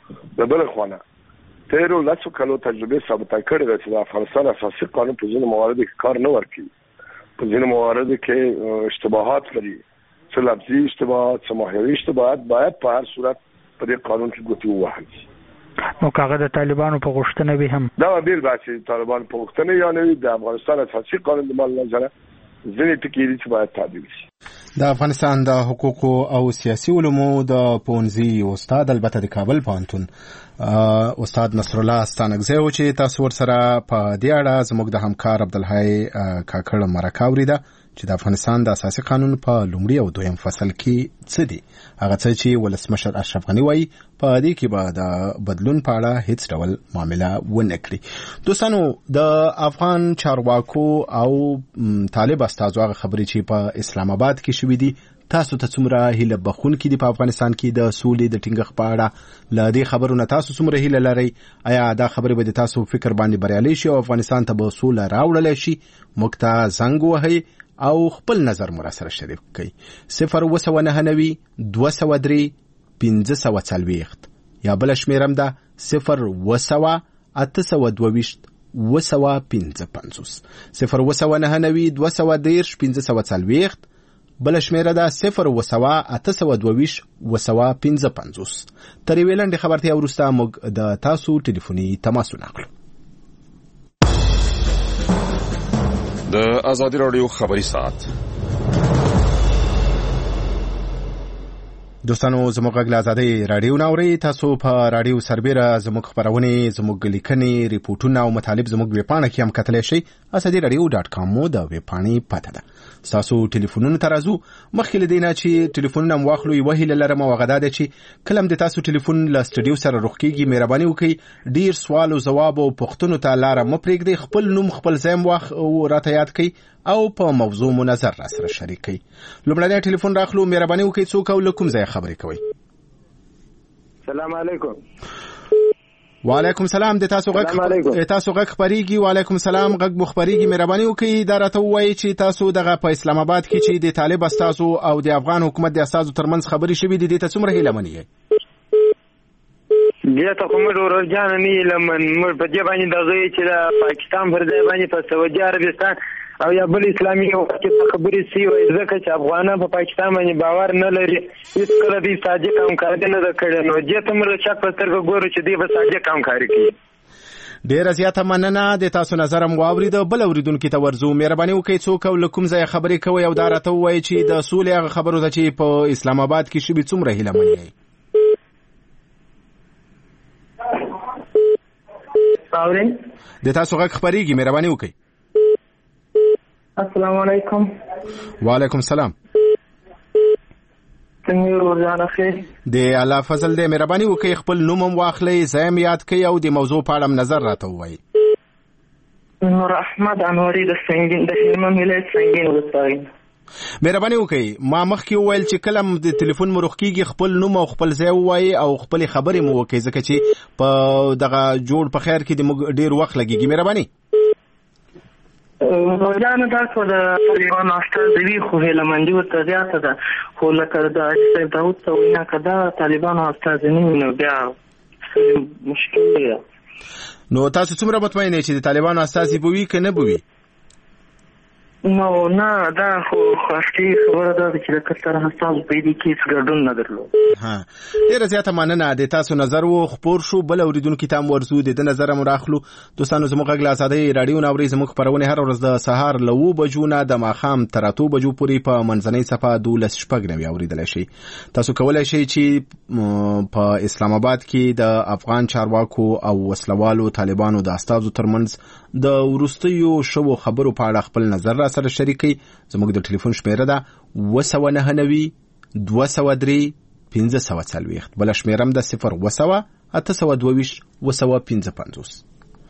د بل خونه تیرو لاسو کلو تجربه ثابته کړې ده چې د افغانستان اساسي قانون په ځینو مواردو کې کار نه ورکوي، په ځینو مواردو کې اشتباهات لري، څه لفظي اشتباهات، څه ماهیوي اشتباهات، باید په هر صورت په دې قانون کې ګوتې ووهل شي. نو کاغه د طالبانو په غوښتنه به هم دا بیل باسي طالبان په غوښتنه یا نه د افغانستان اساسي قانون د مال نظر ځینې ټکي دي چې باید تعدیل شي. د افغانستان د حقوقو او سیاسي علومو د پونځي استاد البته د کابل پوهنتون استاد نصر الله ستانکزی و چې تاسو ورسره په دې اړه زموږ د همکار عبدالحی کاکړ مرکه اوریده چې د افغانستان د اساسي قانون په لومړي او دویم فصل کې څه دي، هغه څه چې ولسمشر اشرف غني وایي په دې کې به د بدلون په اړه هیڅ ډول معامله ونه کړي. دوستانو د افغان چارواکو او طالب استازو هغه خبرې چې په اسلام آباد کې شوې دي تاسو ته څومره هیله بخونکې دي په افغانستان کې د سولې د ټینګښت په اړه؟ له دې خبرو نه تاسو څومره هیله لرئ؟ آیا دا خبرې به د تاسو فکر باندې بریالۍ شي او افغانستان ته به سوله راوړلی شي؟ موږ ته زنګ ووهئ او خپل نظر مو راسره شریک کړئ. 029 203 1540 یا بل شمیرم ده 0 822 255 0 203 1540 بل شمیره ده 0 822 255. تر یوې لنډې خبرتیا وروسته موږ د تاسو ټلیفوني تماسونه اخلو. د ازادي راډیو خبري ساعت. دوستانو زموږ غږ له ازادۍ راډیو نه اورئ. تاسو په راډیو سربیره زموږ خپرونې، زموږ لیکنې، ریپورټونه او مطالب زموږ ویبپاڼه کې هم کتلی شئ. azadiradio.com مو د ویبپاڼې پته ده. تاسو ټلیفونونو ته راځو. مخکې له دې نه چې ټلیفونونه مو واخلو یوه هیله لرم او هغه دا ده چې کله هم د تاسو ټلیفون له سټډیو سره رخ کېږي مهرباني وکړئ ډېر سوال او ځواب او پوښتنو ته لاره مه پرېږدئ. خپل نوم خپل ځای مو راته یاد کړئ او په موضوع مو نظر راسره شریک کړئ. لومړنی ټلیفون راخلو. مهرباني وکړئ څوک او له کوم ځایه خبرې کوئ؟ سلام علیکم. وعلیکم سلام. د تاسو غږ خبريږي. وعلیکم سلام. غږ مخبريږي. مهرباني وکړئ دا راته ووایئ چې تاسو دغه په اسلام آباد کې چې د طالب استازو او د افغان حکومت د استازو ترمنځ خبرې شوې دي دې ته څومره هیله منئ؟ دې ته کوم ډول ځان نه لمن مر په دې باندې دغه چې د پاکستان پر ځای باندې په سعودي عربستان او یا بل اسلامي هیواد خبرې سی وای ځکه چې افغانان په پاکستان باندې باور نه لري هیڅ کله دې صادق همکاري نه کړي. نو دې ته موږ شک په سترګو ګورو چې دې به صادق همکاري کوي. ډیره زیاته مننه. د تاسو نظر هم واورید. بل اوریدونکو ته ورځو. مهرباني وکړئ څوک او له کوم ځای خبرې کوي او دا راته ووایي چې د سولې هغه خبرو ته چې په اسلام آباد کې شوي څومره هیله منئ؟ د تاسو غږ خبريږي. مهرباني وکړئ. السلام علیکم. وعلیکم سلام. څنګه روزانه خیر؟ د الله فضل دې. مهرباني وکړئ خپل نوم هم واخلئ، ځای هم یاد کړئ او د موضوع په اړه نظر راته ووایئ. نور احمد انوري د سنگین د هلمند ولایت سنگین ولسوالۍ. مهرباني وکړئ ما مخکې وویل چې کله د ټلیفون مو رخ کېږي خپل نوم او خپل ځای ووایئ او خپلې خبرې مو وکړئ ځکه چې په دغه جوړ په خیر کې د موږ ډېر وخت لګېږي. مهرباني. مولانا تاسو د طالبان استازي خو هلمندي ورته زیاته ده خو لکه د سید داود ته وینا کده طالبان استازي نه بیا مشکل دی. نو تاسو څومره مطمئن یې چې د طالبان استازي به وي که نه به وي؟ نو نه دا خو اصلي خبره ده چې د کتر حساس په دې کې څه ګډون نه درلود. ډیره زیاته مننه. د تاسو نظر وو خبر شو. بل اوریدونکو ته ورزو د نظر مراخلو. دوستانو زموږ غږ له ازادۍ راډیو نه اوري. زموږ خبرونه هر ورځ د سهار له 2 بجو نه د ماښام تر 8 بجو پورې په منځنۍ صفه 12:09 اوریدلای شئ. تاسو کولای شئ چې په اسلام آباد کې د افغان چارواکو او وسلوالو طالبانو د استازو ترمنځ د ورستیو شو خبرو په اړه خپل نظر را سره شریکي. زموږ د ټلیفون شمیره ده 0 203 1540. بل شمیرم ده 0 822 255.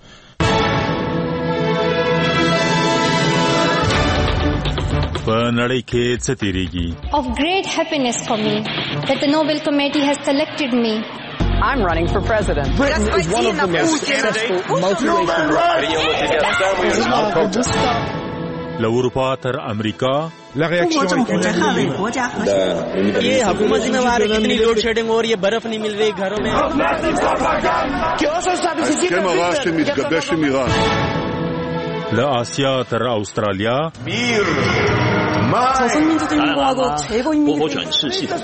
په نړۍ کې څه تیریږي؟ Of great happiness for me that the Nobel Committee has selected me. I'm running for president. Britain is one of the most successful multiracial له اروپا تر امریکا La réaction ये हुकूमत जिम्मेवार है, इतनी load shedding हो रही है, बर्फ नहीं मिल रही घरों में. הסכם הרעש שמתגבש עם איראן. לאסיה תראה אוסטרליה. 朝鲜民主主义国家최고 인민 보호 전시系统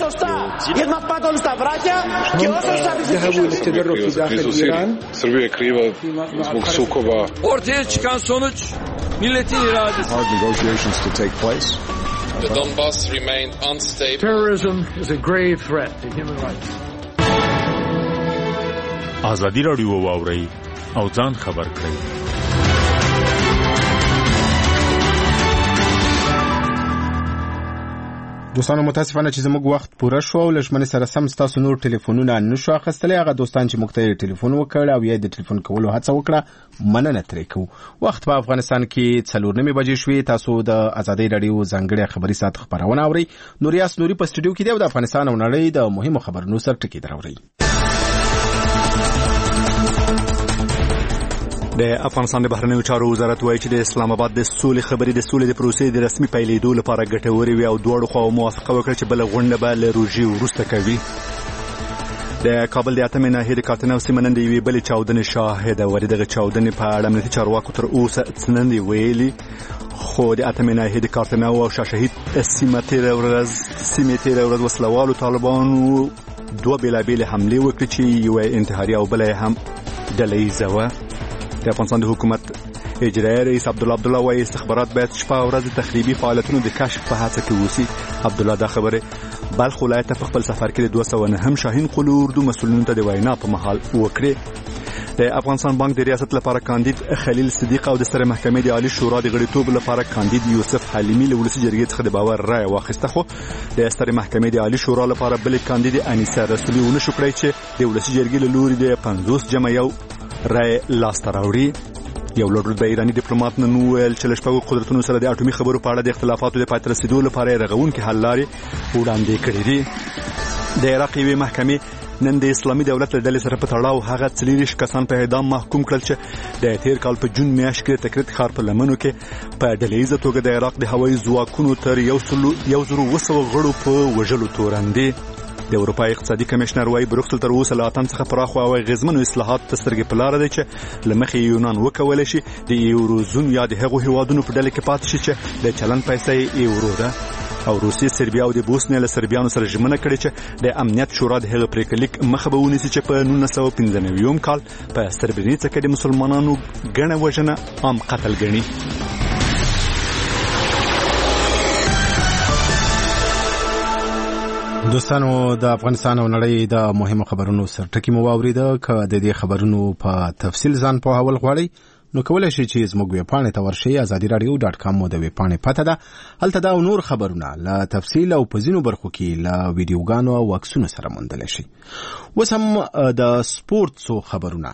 ذهبوا للتدرب في داخل إيران. Srbija je kriva zbog sukoba. Ortaya çıkan sonuç milletin iradesi. Hard negotiations to take place. The Donbass remained unstable. Terrorism is a grave threat to human rights. ازادي راډیو واوري او ځان خبر کړئ. دوستانو متاسفانه چې زموږ وخت پوره شو او لږ سره سم تاسو نور ټلیفونونه نشو اخیستلی. هغه دوستان چې موږ ته ټلیفون وکړ او یا د ټلیفون کولو هڅه وکړه مننه ترې کوو. وخت په افغانستان کې 4:09 بجې شوې. تاسو د ازادي راډیو ځانګړي خبري ساعت خبرونه اورئ. نوریاس نوري په سټوډیو کې دی او د افغانستان او نړۍ د مهمو خبرونو سره ټکی دراوړي. د افغانستان د بهرنیو چارو وزارت وایي چې د اسلام آباد د سولې خبرې د سولې د پروسې د رسمي پیلېدو لپاره ګټورې وي او دواړو خواو موافقه وکړه چې بله غونډه به له روژې وروسته کوي. د کابل د اتمې ناحیې د کارتنو سیمه نن د یوې بلې چاودنې شاهده وه. دغه چاودنې په اړه امنیتي چارواکو تر اوسه څه نه دي ویلي، خو د اتمې ناحیې د کارتنو او شاه شهید سیمې تېره ورځ وسلوالو طالبانو دوه بېلابېلې حملې وکړې چې یوه انتحاري او بله هم ډلهییزه وه. د افغانستان د حکومت اجرایي رئیس عبدالله وايي استخبارات باید شپه او ورځ د تخریبي فعالیتونو د کشف په هڅه کې اوسي. عبدالله دا خبره بلخ ولایت ته په خپل سفر کې د 209 شاهین قلو اردو مسؤلینو ته د وینا په مهال وکړې. د افغانستان بانک د ریاست لپاره کاندید خلیل صدیق او د سترې محکمې د عالی شورا د غړیتوب لپاره کاندید یوسف حلیمي له ولسي جرګې څخه د باور رایه واخیسته، خو د سترې محکمې د عالی شورا لپاره بلې کاندید انیسه رسولي ونه شو کړی چې د ولسي جرګې له لوري د 50 جمع یو رای لاسته راوړي. یو لوړ ایراني ډیپلوماټ نن وویل چې له شپږو قدرتونو سره د اټومي خبرو په اړه د اختلافاتو د پای ته رسېدو لپاره یې رغونکې حل لارې وړاندې کړې دي. د عراق یوې محکمې نن د اسلامي دولت له ډلې سره په تړاو هغه 40 کسان په اعدام محکوم کړل چې د تیر کال په جون میاشت کې د تکریت ښار په لمنو کې په ډلهییزه توګه د عراق د هوایي ځواکونو تر 1,200 غړو په وژلو توراندې. د اروپای اقتصادي کمشنر وايي بروکسل تر اوسه له اتم څخه پراخ او غیرمنو اصلاحات ته سترګې په لاره دی چې له مخې یونان وکولی شي د یوروزون یا د هغو هیوادونو په ډله کې پاتې شي چې د چلن پیسې یورو ده. او روسیې سربیا او د بوسنیا له سربیانو سره ژمنه کړې چې د امنیت شورا د هغه پریکړه لیک مخه به ونیسي چې په 1995 کال په سربرینیڅا کې د مسلمانانو ګڼه وژنه عام قتل ګڼي. دوستانو د افغانستان او نړۍ د مهمو خبرونو سره ټکی مو واوریده. که د دې خبرونو په تفصیل ځان پوهول غواړئ نو کولای شئ چې زموږ ویبپاڼې ته ورشئ. azadiradio.com مو د ویبپاڼې پته ده. هلته دا او نور خبرونه له تفصیل او په ځینو برخو کې له ویډیوګانو او عکسونو سره موندلی شئ. اوس هم د سپورټسو خبرونه.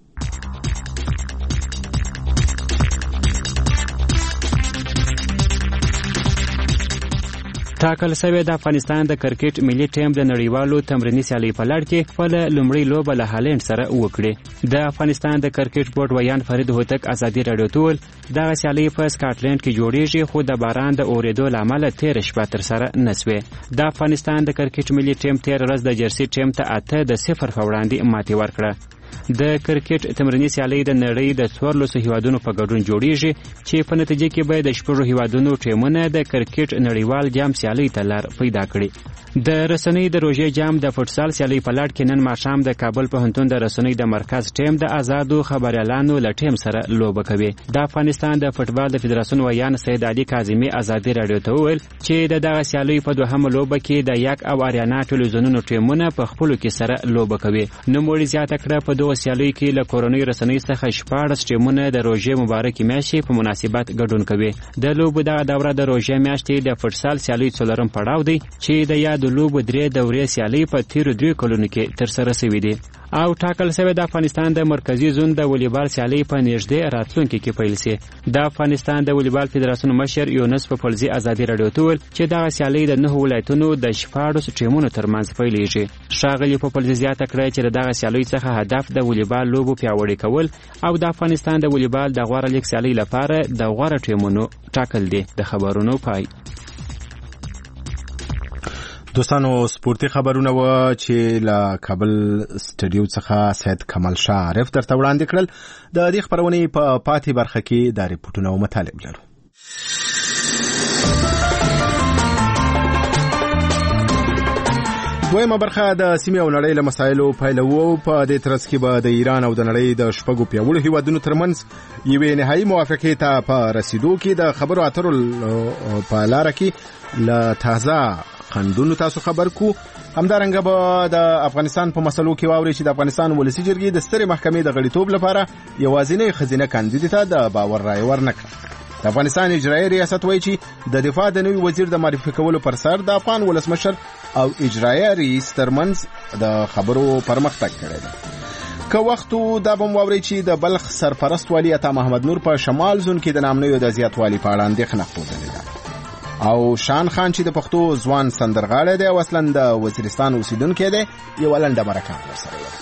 ټاکل شوی د افغانستان د کرکټ ملي ټیم د نړیوالو تمریني سیالۍ په لړ کې خپل لومړی لوبه له هالند سره وکړه. د افغانستان د کرکټ بورډ ویان فرید هوتک ازادي راډیو ته ویل دا سیالۍ په سکاټلند کې جوړیږي خو د باران د اورېدو لامل تیر شپه تر سره نسوي. د افغانستان د کرکټ ملي ټیم تیر ورځ د جرسي ټیم ته 8-0 په وړاندې ماتې ورکړه. د کرکټ تمریني سیالۍ د نړۍ د 14 هیوادونو په ګډون جوړیږي چې په نتیجه کې به د 6 هیوادونو ټیمونه د کرکټ نړیوال جام سیالۍ ته لار پیدا کړي. د رسنۍ د روژې جام د فوټسال سیالۍ په لړ کې نن ماښام د کابل پوهنتون د رسنۍ د مرکز ټیم د آزادو خبريالانو له ټیم سره لوبه کوي. د افغانستان د فوټبال د فدراسیون ویان سید علي کاظمي ازادي راډیو ته ویل چې دغه سیالۍ په دوهمه لوبه کې د یک او اریانا ټلویزیونونو ټیمونه په خپلو کې سره لوبه کوي. نوموړي زیاته کړه په دوه سیالۍ کې له کورنۍ رسنۍ څخه 14 ټیمونه د روژې مبارکي میاشتې په مناسبت ګډون کوي. د لوبو دغه دوره د روژې میاشتې د فوټسال سیالۍ څلورم پړاو دی چې د یاد لوبو درې دورې سیالۍ په تیرو 3 کلونو کې ترسره شوې دي. او ټاکل شوی د افغانستان د مرکزی زون د والیبال سیالۍ په نږدې راتلونکي کې پیل شي. د افغانستان د والیبال فدراسیون مشر یونس پپلزي ازادي راډیو ته ویل چې دا سیالۍ د 9 ولایتونو د 14 ټیمونو ترمنځ پیلېږي. ښاغلي پپلزي زیاته کړه چې دغه سیالۍ څخه هدف د والیبال لوبو پیاوړی کول او د افغانستان د والیبال د غوړه لیګ سیالۍ لپاره د غوړه ټیمونو ټاکل دي. د خبرونو پای. دوستانو سپورتي خبرونه و چې له کابل سټډیو څخه سید کمال شاه عارف درته وړاندې کړل. د دې خبرونې په پاتې برخه کې د ریپورتونو او مطالب لرو. دویمه برخه د سیمې او نړۍ له مسایلو پیلوو. په دې ترڅ کې به د ایران او د نړۍ د شپږو پیاوړو هیوادونو ترمنځ یوې نهایي موافقې ته په رسیدو کې د خبرو اترو په لاره کې له تازه خندونو تاسو خبر کو. همدارنګه به د افغانستان په مسلو کې واوري چې د افغانستان ولسی جرګې د سترې محکمې د غړیتوب لپاره یوازینی خزینه کاندید ته د باور رای ورنکړه. د افغانستان اجرایي ریاست وایي چې د دفاع د نوي وزیر د معرفي کولو پر سر د افغان ولسمشر او اجرایي رئیس ترمنځ د خبرو پرمختګ کړی دی. که وختو دا به واوري چې د بلخ سرپرست والی عطا محمد نور په شمال زون کې د نامنویو د زیاتوالي په اړه اندېښنه ښودلې ده. او شان خان چې د پښتو ځوان سندرغاړی دی او اصلا د وزیرستان اوسیدونکی دی یو لنډه مرکه ورسره لري.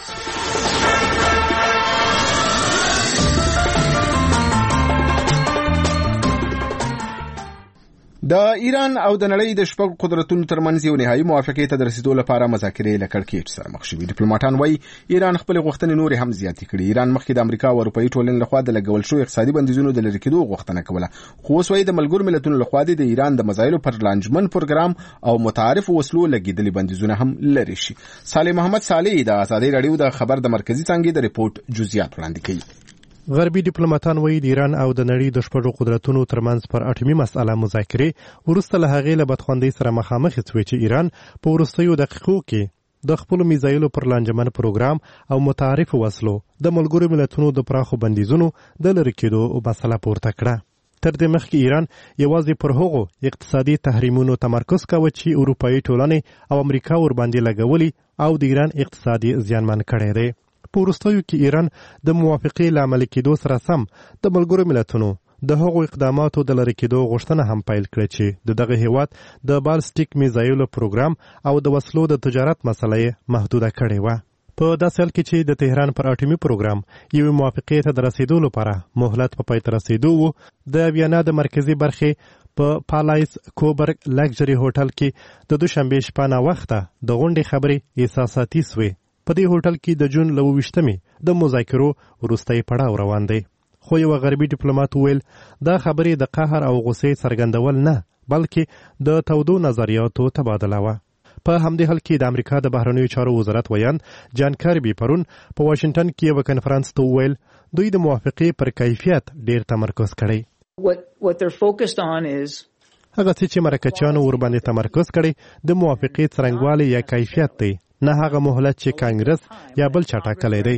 د ایران او د نړۍ د شپږ قدرتونو ترمنځ یو نهایي موافقې ته د رسیدو لپاره مذاکرې له کړکېچ سره مخ شوي. ډیپلوماټان وایي ایران خپل غوښتنې نورې هم زیاتې کړي. ایران مخکې د امریکا او اروپایي ټولنې لخوا د لګول شوی اقتصادي بندیزونو د لرې کېدو غوښتنه کوله، خو اوس وایي د ملګرو ملتونو لخوا د ایران د مزایلو پر لانجمن پروګرام او متعارفو وسلو لګېدلي بندیزونه هم لرې شي. صالح محمد صالح د ازادي راډیو د خبر د مرکزي څانګې د ریپورت جزئیات وړاندې کوي. غربي ډیپلوماټان وایي د ایران او د نړۍ د شپږو قدرتونو ترمنځ پر اټومي مسأله مذاکرې وروسته له هغې له بدخواندۍ سره مخامخ شوې چې ایران په وروستیو دقیقو کې د خپلو میزایلو پر لانجمن پروګرام او متعارفو وسلو د ملګرو ملتونو د پراخو بندیزونو د لرې کېدو مسله پورته کړه. تر دې مخکې ایران یوازې پر هغو اقتصادي تحریمونو تمرکز کاوه چې اروپایي ټولنې او امریکا ورباندې لګولي او د ایران اقتصادي زیانمن کړی دی. په وروستیو کې ایران د موافقې له عملي کېدو سره سم د ملګرو ملتونو د هغو اقداماتو د لرې کېدو غوښتنه هم پیل کړه چې د دغه هیواد د بالستیک میزایلو پروګرام او د وسلو د تجارت مسله یې محدوده کړې وه. په داسې حال کې چې د تهران پر اټومي پروګرام یوې موافقې ته د رسیدو لپاره مهلت په پای ته رسیدو و، د ویانا د مرکزي برخې په پالایس کوبرګ لګژري هوټل کې د دوشنبې شپه ناوخته د غونډې خبرې احساساتي سوې. په دې هوټل کې د جون 28 د مذاکرو وروستی پړاو روان دی. خو یو غربي ډیپلوماټ ویل دا خبرې د قهر او غصې څرګندول نه بلکې د تودو نظریاتو تبادله وه. په همدې حال کې د امریکا د بهرنیو چارو وزارت ویان جان کاربي پرون په واشنگټن کې یو کنفرانس ته وویل دوی د موافقې پر کیفیت ډیر تمرکز کړی. What they're focused on is هغه چې مرکچیانو ورباندې تمرکز کړی د موافقې څرنګوالی یا کیفیت دی، نه هغه مهلت چې کانګرس یا بل چا ټاکلی دی.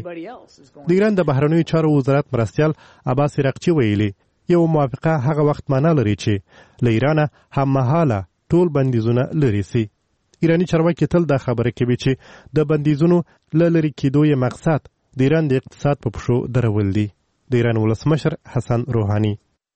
د ایران د بهرنیو چارو وزارت مرستیال عباس رقچي ویلي یو موافقه هغه وخت معنا لري چې له ایرانه هممهاله ټول بندیزونه لرې سي. ایراني چارواکي تل دا خبره کوي چې د بندیزونو له لرې کېدو یې مقصد د ایران د اقتصاد په پښو درول دي. د ایران ولسمشر حسن روحاني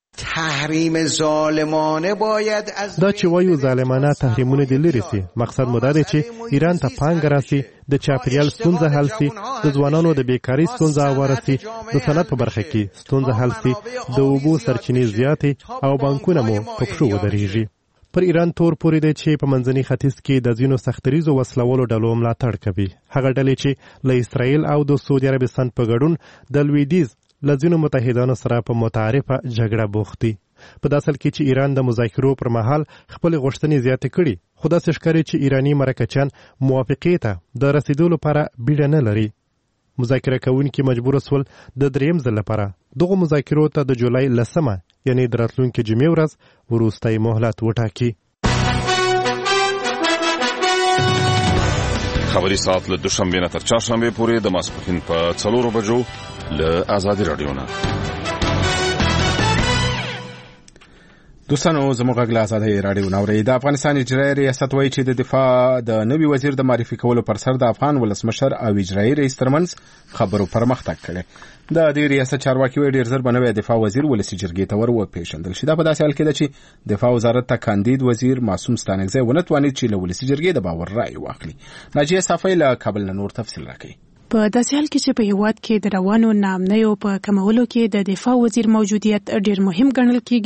تحریم ظالمانه باید از دا چې وایو ظالمانه تحریمونه دې لرې سي، مقصد مو دا دی چې ایران ته پانګه راسي، د چاپیریال ستونزه حل سي، د ځوانانو د بیکاري ستونزه هواره سي، د صنعت په برخه کې ستونزه حل سي، د اوبو سرچینې زیاتې او بانکونه مو په پښو ودرېږي. پر ایران تور پورې دی چې په منځني ختیځ کې د ځینو سختریزو وسلولو ډلو ملاتړ کوي. هغه ډلې چې له اسرائیل او د سعودي عربستان په ګډون د لویدیځ له ځینو متحدانو سره په متعارفه جګړه بوخت دي. په داسې حال کې چې ایران د مذاکرو پر مهال خپلې غوښتنې زیاتې کړي، خو داسې ښکاري چې ایراني مرکچیان موافقې ته د رسیدو لپاره بیړه نه لري. مذاکره کوونکي مجبور سول د دریم ځل لپاره دغو مذاکرو ته د جولای 10 یعنی د راتلونکي جمعې ورځ وروستی مهلت وټاکي. خبري ساعت له دوشنبې نه تر چهارشنبې پورې د ماسپښین په 4 بجو له ازادي راډیو نه. دوستانو زموږ غږ له ازادي راډیو نه اورئ. د افغانستان اجرایي ریاست وایي چې د دفاع د نوي وزیر د معرفي کولو پر سر د افغان ولسمشر او اجرایي رئیس ترمنځ خبرو پرمختګ کړی. د دې ریاست چارواکي وایي ډېر ژر به نوی دفاع وزیر ولسي جرګې ته ور وپېژندل شي. دا په داسې حال کې ده چې دفاع وزارت ته کاندید وزیر معصوم ستانکزی ونه توانید چې له ولسي جرګې د باور رایې واخلي. ناجیه صافی له کابل نه نور تفصیل راکوي. په داسې حال کې چې په هیواد کې د روانو ناامنیو په کمولو کې د دفاع وزیر موجودیت ډیر مهم ګڼل کیږي،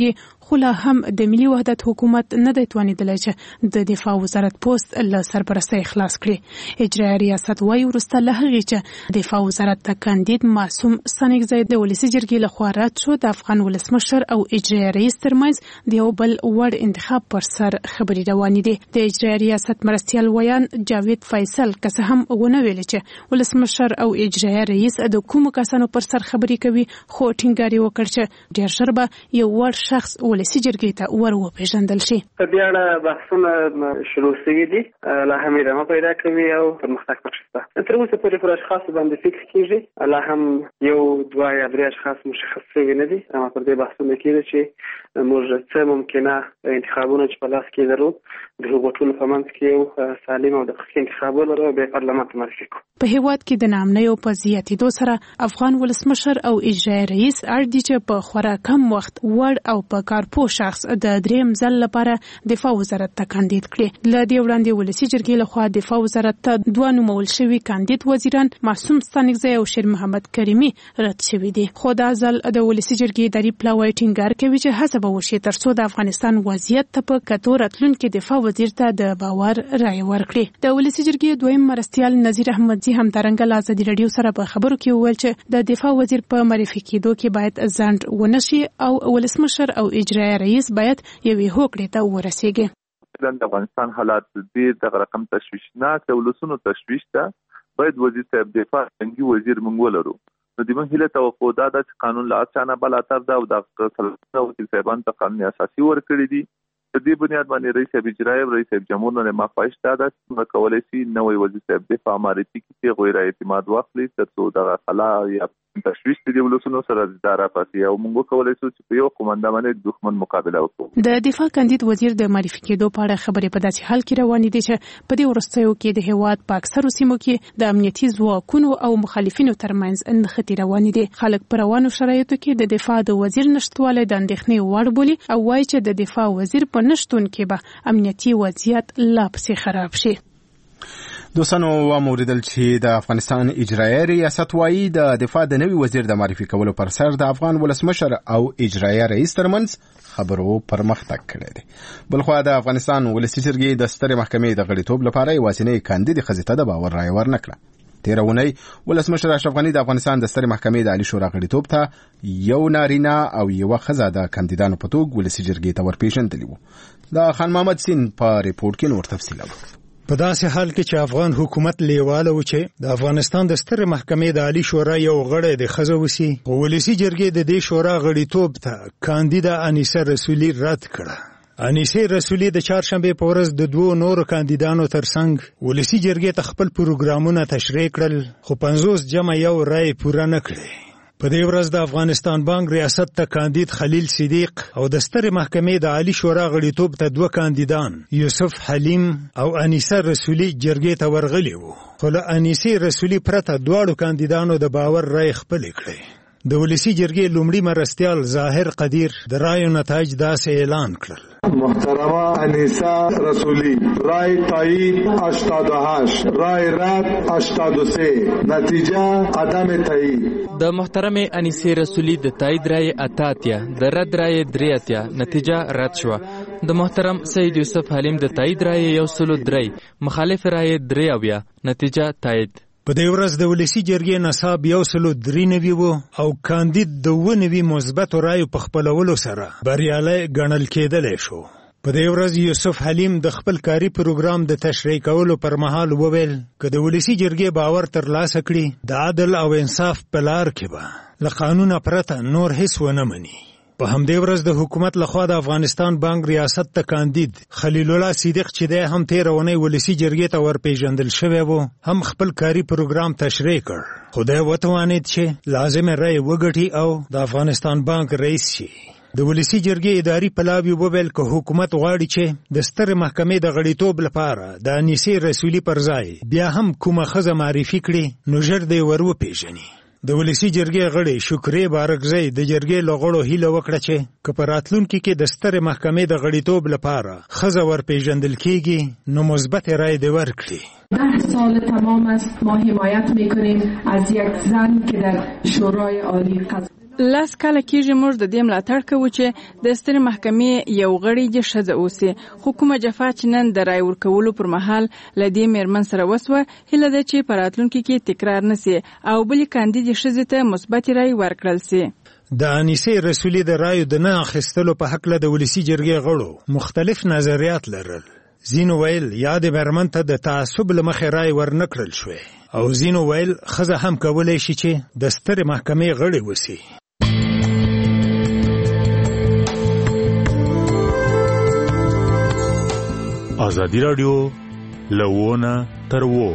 خو لا هم د ملي وحدت حکومت نه دی توانیدلی چې د دفاع وزارت پوسټ له سرپرستۍ خلاص کړي. اجرایي ریاست وایي وروسته له هغې چې دفاع وزارت ته کاندید معصوم ستانکزی د ولسي جرګې لخوا رد شو، د افغان ولسمشر او اجرایي رئیس ترمنځ د یو بل وړ انتخاب پر سر خبرې روانې دي. د اجرایي ریاست مرستیال ویان جاوید فیصل که څه هم ونه ویلي چې ولسمشر او اجرایي رئیس د کومو کسانو پر سر خبرې کوي، خو ټینګار یې وکړ چې ډېر ژر به یو وړ شخص ولسي جرګې ته ور وپېژندل شي. په دې اړه بحثونه شروع شوي دي، لا هم ادامه پیدا کوي او پرمختګ پکې شته. تر اوسه پورې پر اشخاصو باندې فکر کېږي، لا هم یو دوه یا درې اشخاص مشخص شوي نه دي. اما پر دې بحثونه کېږي چې موږ څه ممکنه انتخابونه چې په لاس کې لرو د هغو ټولو په منځ کې یو سالم او دقیق انتخاب ولرو او بیا پارلمان ته معرفي کړو. په هیواد کې د ناامنیو په زیاتېدو سره افغان ولسمشر او اجرایي رئیس اړ دي چې په خورا کم وخت وړ او په کارپوه شخص د دریم ځل لپاره دفاع وزارت ته کاندید کړي. له دې وړاندې ولسي جرګې لخوا دفاع وزارت ته دوه نومول شوي کاندید وزیران معصوم ستانکزی او شیر محمد کریمي رد شوي دي. خو دا ځل د ولسي جرګې اداري پلاوی ټینګار کوي چې هڅه به وشي ترڅو د افغانستان وضعیت ته په کتو راتلونکي دفاع وزیر ته د باور رایه ورکړي. د ولسي جرګې دویم مرستیال نذیر احمدزي همدارنګه له ازادي راډیو سره په خبرو کې وویل چې د دفاع وزیر په معرفي کېدو کې باید ځنډ ونه شي او ولسمشر او اجرایي رئیس باید یوې هوکړې ته ورسیږي. د افغانستان حالات ډېر دغه رقم تشویشناک او ولسونو تشویش ته باید وزیر صاحب دفاع جنګي وزیر موږ ولرو. نو د موږ هیله توقع دا ده چې قانون له اسانه بالاتر ده او د وکیل صاحبان ته قانوني اساسي ورکړي دي. په دې بنیاد باندې رئیس صاحب اجرایي او رئیس صاحب جمهور نه ما خواهش دا ده چې موږ کولی شي نوی وزیر صاحب دفاع معرفي کړي، غوره اعتماد واخلي ترڅو دغه خلا یا تشویش د ولسونو سره د رافاسي او موږ کولی شو چې په یو قومنده باندې دښمن مقابله وکړو. د دفاع کاندید وزیر د معرفي کېدو په اړه خبرې په داسې حال کې روانې دي چې په دې وروستیو کې د هیواد په اکثرو سیمو کې د امنیتي ځواکونو او مخالفینو ترمنځ نښتې روانې دي. خلک په روانو شرایطو کې د دفاع د وزیر نشتوالی د اندېښنې وړ بولي او وایي چې د دفاع وزیر په نشتون کې به امنیتي وضعیت لا پسې خراب شي. دوستانو واوریدل چې د افغانستان اجرایي ریاست وایي د دفاع د نوي وزیر د معرفي کولو پر سر د افغان ولسمشر او اجرایي رئیس ترمنځ خبرو پرمختګ کړی دی. بلخوا د افغانستان ولسي جرګې د سترې محکمې د غړیتوب لپاره یوازینۍ کاندید ښځې ته د باور رایه ورنکړه. تېره اونۍ ولسمشر اشرف غني د افغانستان د سترې محکمې د عالي شورا غړیتوب ته یو نارینه او یوه ښځه د کاندیدانو په توګه ولسي جرګې ته ورپېژندلي وو. د خان محمد سین په ریپورت کې نور تفصیل اورو. په داسې حال کې چې افغان حکومت لیواله و چې د افغانستان د سترې محکمې د عالی شورا یو غړی د ښځه وسی، ولسي جرګې د دې شورا غړیتوب ته کاندیده انیسه رسولي رد کړه. انیسه رسولي د چهارشنبې په ورځ د دوو نورو کاندیدانو ترڅنګ ولسي جرګې ته خپل پروګرامونه تشریح کړل، خو 50 جمع یو رای پوره نه کړې. په دې ورځ د افغانستان بانک ریاست ته کاندید خلیل صدیق او د سترې محکمې د عالی شورا غړیتوب ته دوه کاندیدان یوسف حلیم او انیسه رسولي جرګې ته ورغلي وو، خو له انیسه رسولي پرته دواړو کاندیدانو د باور رای خپلې کړې. د ولسي جرګې لومړي مرستیال ظاهر قدیر د رایو نتایج داسې اعلان کړل: محترمه انیسه رسولی رای تایید 88، رای رد 83، نتیجه عدم تایید. د محترمه انیسه رسولی د تایید رای 88، د رد رای 83، نتیجه رد شوه. د محترم سید یوسف حلیم د تایید رای 103، مخالف رای 83، نتیجه تایید. په دې ورځ د ولسي جرګې نصاب 193 وو او کاندید د 9 مثبتو رایو په خپلولو سره بریالی ګڼل کېدلی شو. په دې ورځ یوسف حلیم د خپل کاري پروګرام د تشریح کولو پر مهال وویل که د ولسي جرګې باور ترلاسه کړي د عدل او انصاف په لار کې به له قانونه پرته نور هیڅ ونه مني. په همدې ورځ د حکومت لخوا د افغانستان بانک ریاست ته کاندید خلیل الله صدیق چې دی هم تېره اونۍ ولسي جرګې ته ورپېژندل شوی و هم خپل کاري پروګرام تشریح کړ، خو دی وتوانید چې لازمه رایې وګټي او د افغانستان بانک رئیس شي. د ولسي جرګې اداري پلاوي وویل که حکومت غواړي چې د سترې محکمې د غړیتوب لپاره د انیسې رسولي پر ځای بیا هم کومه ښځه معرفي کړي نو ژر دی ور وپېژني. د ولسي جرګې غړي شکرې بارکزی د جرګې له غړو هیله وکړه چې که په راتلونکي کې د سترې محکمې د غړیتوب لپاره ښځه ورپېژندل کېږي نو مثبتې رایې دې ورکړي. 10 سال تمام است ما حمایت میکنیم از یک زن که در شورای عالی قضا. لاس کاله کېږي موږ د دې ملاتړ کوو چې د سترې محکمې یو غړی د ښځه اوسي. خو کومه جفا چې نن د رای ورکولو پر مهال له دې میرمن سره وسوه هیله ده چې په راتلونکي کې تکرار نشي او بلې کاندیدې ښځې ته مثبت رای ورکړل شي. د انیسې رسولي د رایو د نه اخیستلو په هکله د ولسي جرګې غړو مختلف نظریات لرل. ځینو ویل یا د میرمن ته د تعصب له مخې رای ورنکړل شوی او ځینو ویل ښځه هم کولی شي چې د سترې محکمې غړې وسي. ازادي راډیو لونه تر وو.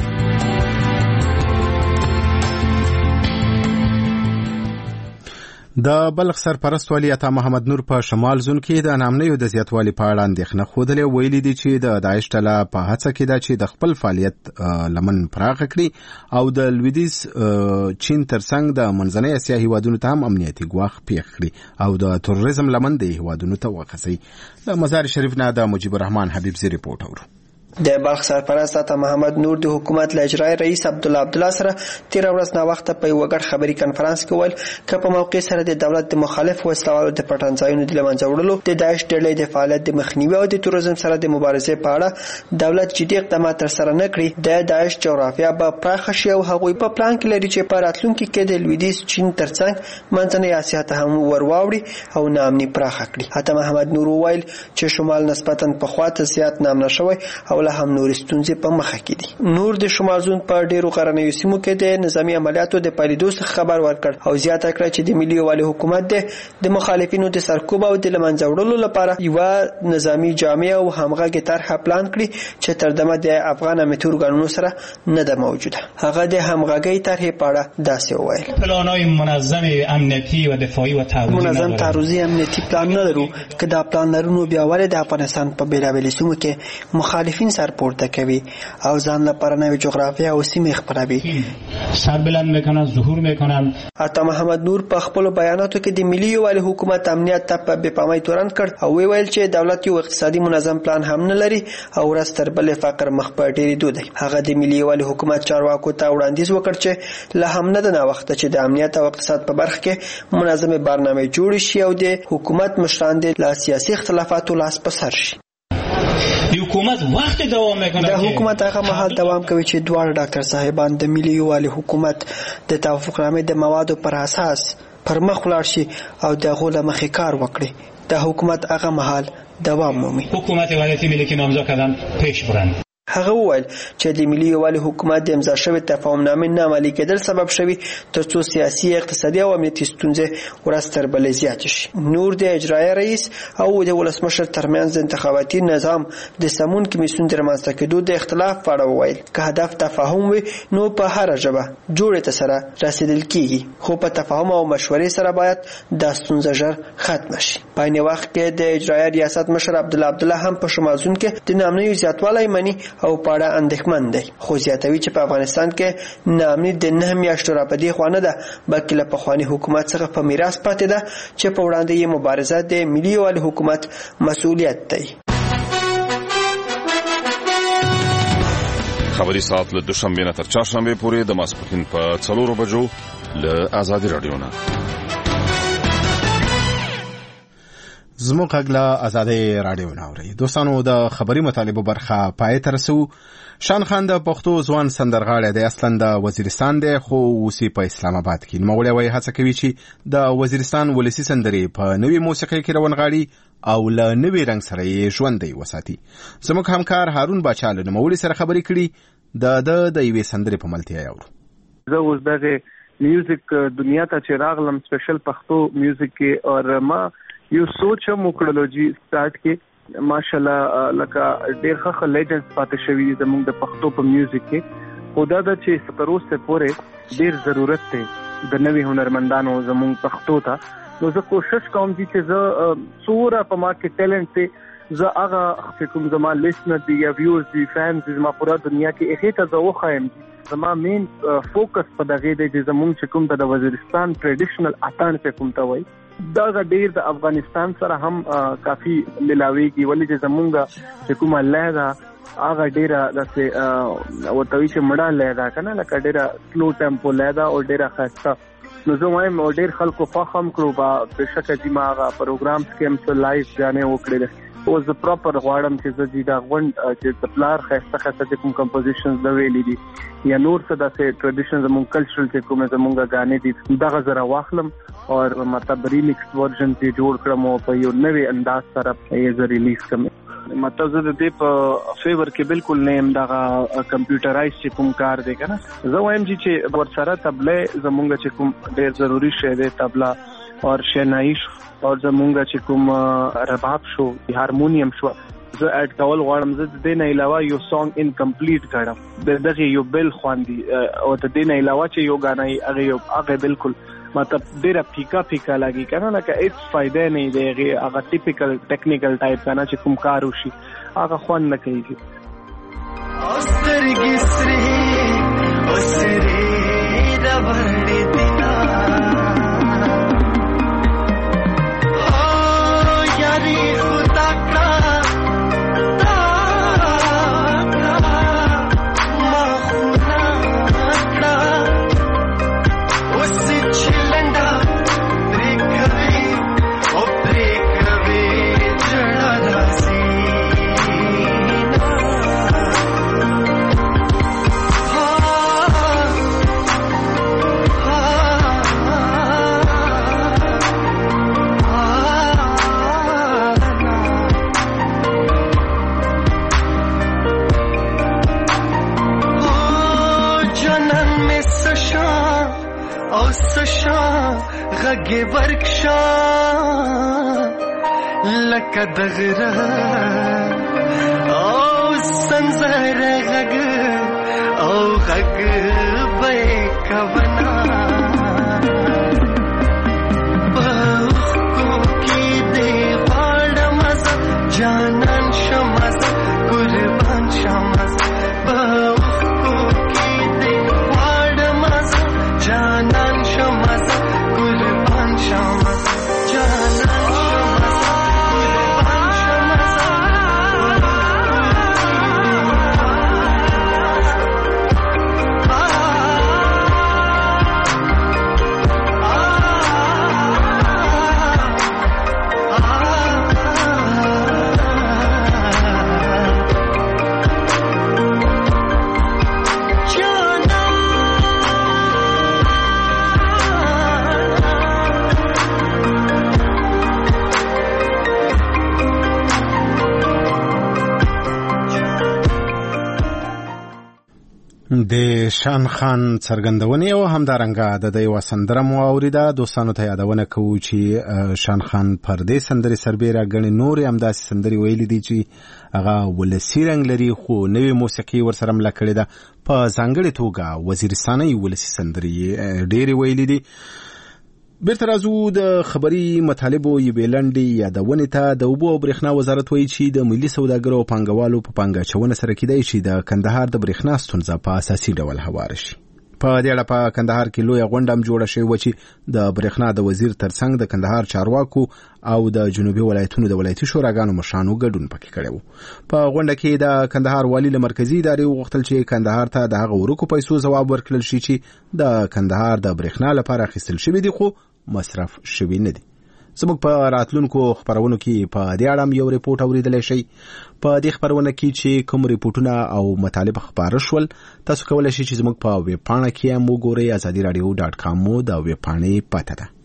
د بلخ سرپرست ولی عطا محمد نور په شمال زون کې د نامنیو د زیاتوالي په اړه اندېښنه خوده ویلي دي چې د داعش ډله په هڅه کې ده چې د خپل فعالیت لمن پراخه کړي او د لویدیځ چین ترڅنګ د منځنۍ اسیا هیوادونو ته هم امنیتي ګواښ پیښ کړي او د تروریزم لمن د هیوادونو ته وخسي. د مزار شریف نه د مجيب الرحمن حبیب زی رپورټ اورو. د بلخ سرپرست عطا محمد نور د حکومت له اجرای رئیس عبدالله سره تیر ورځ نا وخت په یو غړ خبري کانفرنس کې ویل ک په موقع سره د دولت د مخالف وسلوالو د پټنځایونو د لمنځه وړلو د داعش ډلې د فعالیت د مخنیوي او د تروریزم سره د مبارزې په اړه دولت جدي اقدامات تر سره نه کړی. د داعش جغرافیا په پراخه شي او هغوی په پلان کې لري چې په راتلونکي کې د لویدیځ چین ترڅنګ منځنۍ اسیا ته هم ورواوړي او نامني پراخه کړي. عطا محمد نور ویل چې شمال نسبتاً په خواته زیات نامنه شوی او له هم نور ستونزې په مخه کې دي. نور د شمال زون په ډیرو غرنیو سیمو کې د نظامی عملیاتو د پیلېدو څخه خبر ورکړ او زیاته کړه چې د ملي یووالي حکومت د مخالفینو د سرکوب او د لمنځه وړلو لپاره یو نظامی جامع او همغږي طرحه پلان کړي چې تر دمه د افغان امنیتي ارګانونو سره نه ده موجوده. هغه د همغږي طرحې په اړه داسې وویل: پلان‌های منظم امنیتی و دفاعی و تعرضی منظم تعرضی امنیتی پلان نه لرو که دا پلان لرونو بیا ولې د افغانستان په بیلابیل سیمو کې مخالفین سرپورته کوي او ځان لپاره نوې جغرافیا او سیمې خپلوي، سر بلند میکنن، ظهور میکنن. عطا محمد نور په خپل بیاناتو کې د ملي یووالي حکومت امنیت ته په بېپامۍ تورن کړ او ویل چې دولت یو اقتصادي منظم پلان هم نه لري او ورځ تر بلې فقر مخ په ډېرېدو دی. هغه د ملي یووالي حکومت چارواکو ته وړاندیز وکړ چې له هم نه د ناوخته چې د امنیت او اقتصاد په برخه کې منظمه برنامه جوړ شي او د حکومت مشران د سیاسي اختلافاتو لاس په سر شي. حکومت وخت دوام میکنه. د حکومت هغه مهال دوام کوي چې دواړه ډاکټر صاحبان د ملي یووالي حکومت د توافقنامې د موادو پر اساس پر مخ ولاړ شي او د غوله مخې کار وکړي. د حکومت هغه مهال دوام مومي. حکومت ولایتي ملي کې نامزد کردن پیش برند. هغه وویل چې د ملي یووالي حکومت د امضا شوی تفاهمنامې نه عملي کېدل سبب شوی ترڅو سیاسي، اقتصادي او امنیتي ستونزې ورځ تر بلې زیاتې شي. نور د اجرایي رئیس او د ولسمشر ترمنځ د انتخاباتي نظام د سمون کمیسیون د رامنځته کېدو د اختلاف په اړه وویل که هدف تفاهم وي نو په هره ژبه جوړې ته سره رسیدل کېږي، خو په تفاهم او مشورې سره باید دا ستونزه ژر ختمه شي. په عین وخت کې د اجرایي ریاست مشر عبدالله هم په شمال زون کې د نامنیو زیاتوالی مني او په اړه اندېښمن دی، خو زیاتوي چې په افغانستان کې ناامني د 9 میاشتو راپدې خوا نه ده بلکې له پخواني حکومت څخه په میراث پاتې ده چې په وړاندې یې مبارزه د ملي یووالي حکومت مسؤلیت دی. خبري ساعت له دوشنبه نه تر چهارشنبه پورې د ماسپښین په 4 بجو له آزادي رادیو نه. زموږ غږ آزادي رادیو ناوړي. دوستانو د خبري مطالبه برخه پای تر رسو. شان خان د پښتو ځوان سندرغاړی دی، اصلا د وزیرستان دی خو اوسې په اسلام آباد کې. نوموړی وایي هڅه کوي چې د وزیرستان ولسي سندرې په نوې موسیقۍ کې روانغاړي او له نوې رنګ سره یې ژوندی وساتي. زموږ همکار هارون باچا له نوموړي سره خبرې کړي. د یوې سندرې په ملتیا یې اورو. زه اوس دغه میوزیک دنیا ته چې راغلم سپیشل پښتو میوزیک کې او ما یو سوچ موکړلو جی سٹارټ کې ماشاءالله لکه ډېر ښه لیجنډز پاتې شوي دي زموږ د پښتو په میوزیک کې. خدا دا چې تر اوسه پورې ډېر ضرورت دی د نوي هنرمندانو زموږ پښتو ته. نو زه کوشش کوم چې زه څوره په ما کې ټیلنټ دی زه هغه کوم زما لیسنر دی یا ویورز دی فینز دی زما پوره دنیا کې هغې ته زه وښایم. زما مین فوکس په دغې دی چې زموږ چې کوم د وزیرستان ټریډیشنل اتڼ چې کوم ته وایي دا ډیر د افغانستان سره هم کافي ملاويږي ولې چې زمونږ چې کومه لهجه هغه ډیره داسې ورته چې مړه لیدا کنه لکه ډیره سلو ټیمپو لیدا او ډیره خسته. نو زه وایم ډیر خلکو فهم کړو با بشکه چې ما هغه پروګرامز کې هم څه لایف ځانې وکړل. او زه پراپر غواړم چې زه دا غونډ چې د پلار خسته کوم کمپوزیشنز د ویلې دي یا نور څه داسې ټریډیشنز زموږ کلچرل چې کومه زموږ غانې دي دغه زره واخلم او مطلب ریمیکس ورژن ته جوړ کړم او په یو نوې انداز سره یې زه ریلیز کړم. مطلب زه د دې په فیور کې بالکل نه يم دغه کمپیوټرایز چې کوم کار دی کنه. زه وایم چې ورسره تبله زموږ چې کوم ډېر ضروری شی دی تبله او شنایي او زمونږ چې کوم رباب شو هارمونیم شو زه اډ کول غواړم. زه د دې نه علاوه یو سانګ انکمپلیټ کړم دغه یو بل خواندي او د دې نه علاوه چې یو غانای هغه بالکل مطلب ډیره پیکا لګي کنه لکه هیڅ فائدې نه دی. هغه ټیپیکل ټیکنیکل ټایپ کنه چې کوم کار وشي هغه خوان نه کوي. اوسترګي سری اوسری د باندې دینا غږ ورکشا لکه دغره او سنزر غږ او غږ به کونا بخو کې دی غواړم جانان شمس قربان شمس بخو کې دی غواړم جانان شمس قربان شمس جانان شمس قربان شمس د شان خان څرګندونې او همدارنګه د دې وسندره مو اوریده. دوستانو ته یادونه کوو چې شان خان پر دې سندري سربېره غني نور هم داسې سندري ویلي دي چې هغه ولسی رنګ لري خو نوې موسیقي ورسره مل کړې ده. په ځانګړې توګه وزیرستاني ولسی سندري ډېری ویلي دي. بیرته راځو د خبري مطالبو یوې لنډې یادونې ته. د اوبو او برېښنا وزارت وایي چې د ملي سوداګرو او پانګوالو په پانګه اچونه سره کېدای شي د کندهار د برېښنا ستونزه په اساسي ډول هواره شي. په دې اړه په کندهار کې لویه غونډه هم جوړه شوې وه چې د برېښنا د وزیر ترڅنګ د کندهار چارواکو او د جنوبي ولایتونو د ولایتي شوراګانو مشرانو ګډون پکې کړی و. په غونډه کې د کندهار والي له مرکزي ادارې وغوښتل چې کندهار ته د هغه ورکو پیسو ځواب ورکړل شي چې د کندهار د برېښنا لپاره اخیستل شوي دي خو مصرف شوي نه دي. زموږ په راتلونکو خبرونو کې په دې اړه هم یو ریپورت اوریدلی شئ. په دې خبرونه کې چې کوم ریپورتونه او مطالب خپاره شول تاسو کولی شئ چې زموږ په ویب پاڼه کې هم وګورئ. ازادي راډیو .com مو د ویب پاڼې پته ده.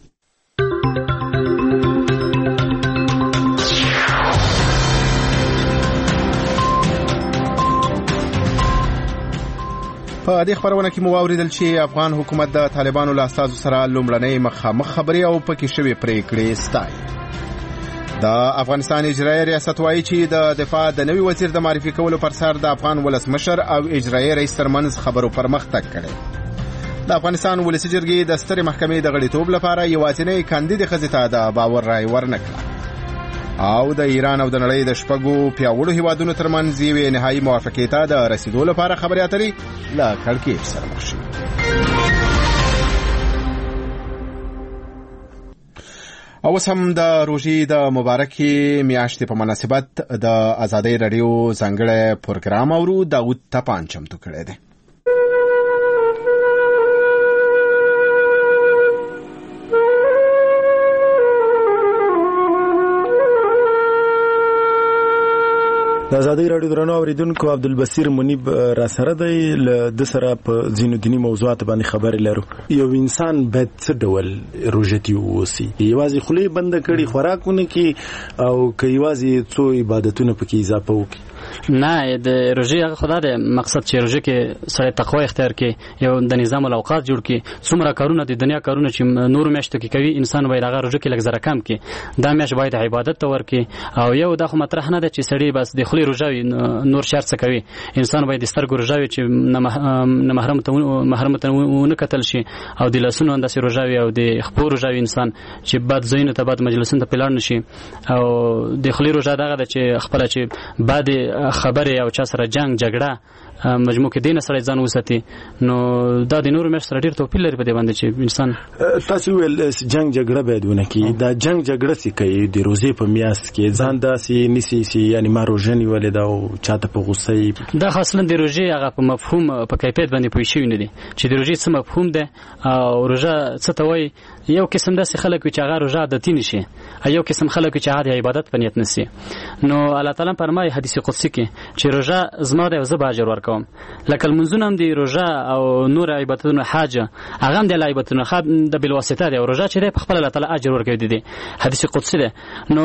په دې خبرونه کې مو واوریدل چې افغان حکومت د طالبانو له استازو سره لومړنۍ مخامخ خبرې او پکې شوې پریکړې ستایي. د افغانستان اجرایي ریاست وایي چې د دفاع د نوي وزیر د معرفي کولو پر سر د افغان ولسمشر او اجرایي رئیس ترمنځ خبرو پرمختګ کړی. د افغانستان ولسي جرګې د سترې محکمې د غړیتوب لپاره یوازینۍ کاندید ښځې ته د باور رایې ورنکړه او د ایران او د نړۍ د شپږو پیاوړو هیوادونو ترمنځ یوې نهایي موافقې ته د رسیدو لپاره خبرې اترې له کړکېچ سره مخ شوې. اوس هم د روژې د مبارکې میاشتې په مناسبت د آزادۍ رادیو ځانګړی پروګرام اورو. داود تپان چمتو کړی دی. د آزادۍ راډیو درنو اوریدونکو عبدالبصیر منیب را سره دی. له د سره په ځینو دیني موضوعات باندې خبرې لرو. یو انسان باید څه ډول روژتي واوسي؟ یوازې خولې بنده کړي، خوراکونه کې، او که یوازې څو عبادتونه پکې اضافه وکړي؟ نه، د روژې هغه خدا دی مقصد چې روژې کې سړی تقوا اختیار کړي، یو د نظام الاوقات جوړ کړي. څومره کارونه د دنیا کارونه چې نورو میاشتو کې کوي انسان باید هغه روژې کې لږ زره کم کړي. دا میاشت باید عبادت ته ورکړي. او یو دا خو مطرح نه ده چې سړی بس د خولې روژه وي نور شر څه کوي. انسان باید د سترګو روژه وي چې نه محرم ته ونه کتل شي، او د لاسونو انداسې روژه وي، او د خپو روژه وي انسان چې بد ځایونو ته بد مجلسونو ته پلاړ نشي. او د خولې روژه دغه ده چې خپله چې بعد خبرې او چا سره جنگ جګړه مجموع کې دینه سره ځان وساتي. نو دا د نورو میاشتو سره ډېر توپیر لري په دې باندې چې انسان تاسو ویل جنگ جګړه باید ونه کړي. دا جنگ جګړه څه کوي د روزې په میاشت کې؟ ځان داسې نیسي چې یعنی ما روژه نیولې ده او چاته په غوسه دا اصلا د روژې هغه په مفهوم په کیفیت باندې پوه شوي نه دي چې د روژې څه مفهوم ده او روژه څه ته وایي. یو قسم داسې خلک وي چې هغه روژه عادتي نشي، یو قسم خلک وي چې هغه د عبادت په نیت نشي. نو الله تعالی فرمایي حدیث قدسی کې چې روژه زما ده او زه به اجر ورکوم. لکه المنځونه هم دی روژه او نور عبادتونه حج هغه هم د عبادتونه د بالواسطه دی، او روژه چې دی په خپل الله تعالی اجر ورکوي دی حدیث قدسی ده. نو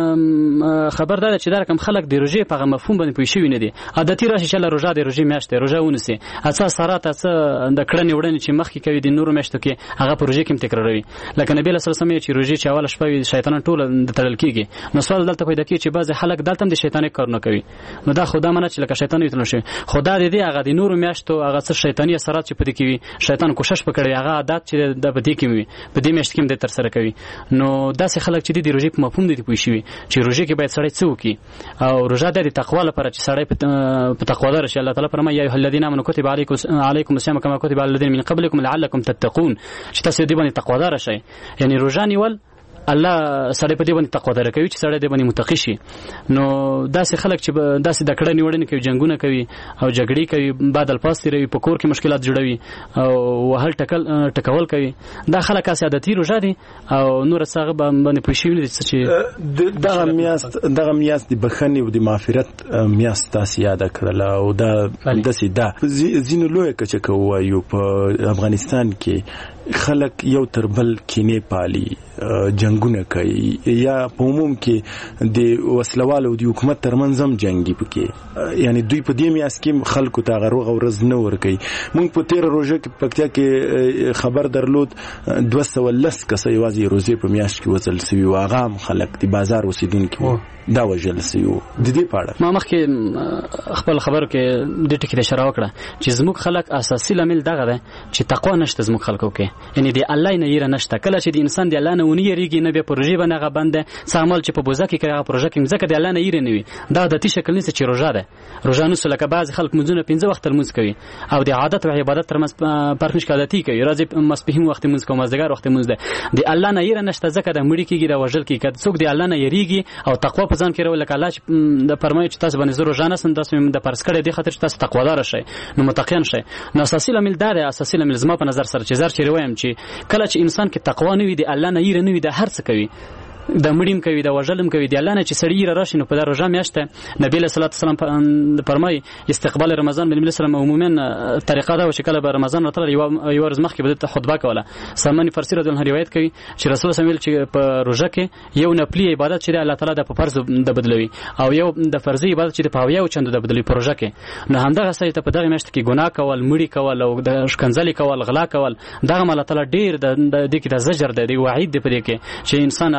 خبردار چې دا رقم خلک د روژې په مفهوم باندې پوه شوي نه دي. عادتي راشي چې روژه د روژې میاشت دی روژه ونیسي، اڅه سرات اڅه د کړنې وړنې چې مخکې کوي د نورو میاشتو کې هغه په روژې کې تکراروي. لکه نبی صلی الله علیه وسلم چې روژې چې اول شپه شیطانان ټول د تړل کیږي. نو سوال دلته پیدا کیږي چې بعض خلک دلته د شیطاني کارونه کوي. نو دا خدا منه چې لکه شیطان ویتل شي، خدا دې هغه د نورو میاشتو هغه څه شیطانی اثرات چې پدې کوي شیطان کوشش وکړي هغه عادت چې د پدې کې وي په دې میاشت کې د تر سره کوي. نو داسې خلک چې د روژې په مفهوم دي پوه شي چې روژې کې باید سړی څه وکړي، او روژه د تقوا لپاره چې سړی په تقوادار شي. الله تعالی فرمایي یا ایها الذین آمنوا کتب علیکم الصیام کما کتب علی الذین من قبلکم لعلکم تتقون، چې تاسو دې باندې تقوادار شئ. یعنی روژه نیول الله سړی په دې باندې تقوادار کوي چې سړی دې باندې متقی شي. نو داسې خلک چې داسې د کړنې وړنې کوي، جنگونه کوي او جګړې کوي، بعد الفاظ تیروي، په کور کې مشکلات جوړوي او وهل ټکول کوي، دا خلک عادتي روژه دي او نور څه باندې پوه شوي نه دي چې دغه میاشت د بخښنې او د معافرت میاشت تاسې یاده کړله. او دا همداسې ده ځینو لویه کچه که ووایو په افغانستان کې خلک یو تر بل کینې پالي، جنگونه کوي، یا په عموم کې د وسلوالو او د حکومت ترمنځ هم جنګي پکې. یعنی دوی په دې میاشت کې خلکو ته هغه روغه ورځ نه ورکوي. موږ په تېره روژه کې پکتیا کې خبر درلود 210 کسه یوازې روژې په میاشت کې وژل سوي وو، هغه هم خلک د بازار اوسېدونکي وو دا وژل سوي وو. د دې په اړه ما مخکې خپل خبرو کې د ټکي اشاره وکړه چې زموږ خلک اساسي لامل دغه ده چې تقوا نشته زموږ خلکو کې. یعنی د الله نه یره نشته. کله چې د انسان د الله نه ونی یریږي نه به پروژې باندې هغه بنده سامل چې په بوزه کې هغه پروژه کې ځکه د الله نه یره نه وي. دا د شکل نشي چې روژه ده. روژه نو لکه بعض خلک منځونه 15 وخت لمونځ کوي او د عادت او عبادت ترمنځ فرق نشي عادتي کوي. راځي مسبحین وخت منځ کوم مازدګر وخت منځ ده. د الله نه یره نشته ځکه د مړی کېږي د وژل کې کده څوک د الله نه یریږي او تقوا په ځان کې راول لکه الله د فرمایي چې تاسو باندې روژه نه سم تاسو د فرض کړی دی خاطر چې تاسو تقوادار شئ نو متقین شئ. نو اساسي لامل دا دی، اساسي لامل زما په نظر سره چې زر چې وایم چې کله چې انسان کې تقوا نه وي د الله نه یره نه وي د هر څه کوي، د مړیم کوي، د وژلم کوي، د الله نه چې سړی راشي. نو په دا روژه میاشت نبی له صلوات والسلام فرمایي استقبال رمضان باندې نبی سلام عموما طریقه دا چې کله به رمضان راتله یو ورځ مخکې به خطبه کوله. سلمان فارسی رضی الله عنه روایت کوي چې رسول الله صلی چې په روژه کې یو نفلي عبادت چې الله تعالی د په فرض د بدلوي او یو د فرضي عبادت چې په یو چند د بدلوي په روژه کې. نو همدغه سړی ته په دغه میاشت کې ګناه کول، مړی کول او د شکنځلې کول، غلا کول، دغه الله تعالی ډیر د دې کې د زجر دی، د وعید دی په دې کې چې انسان الله تعالی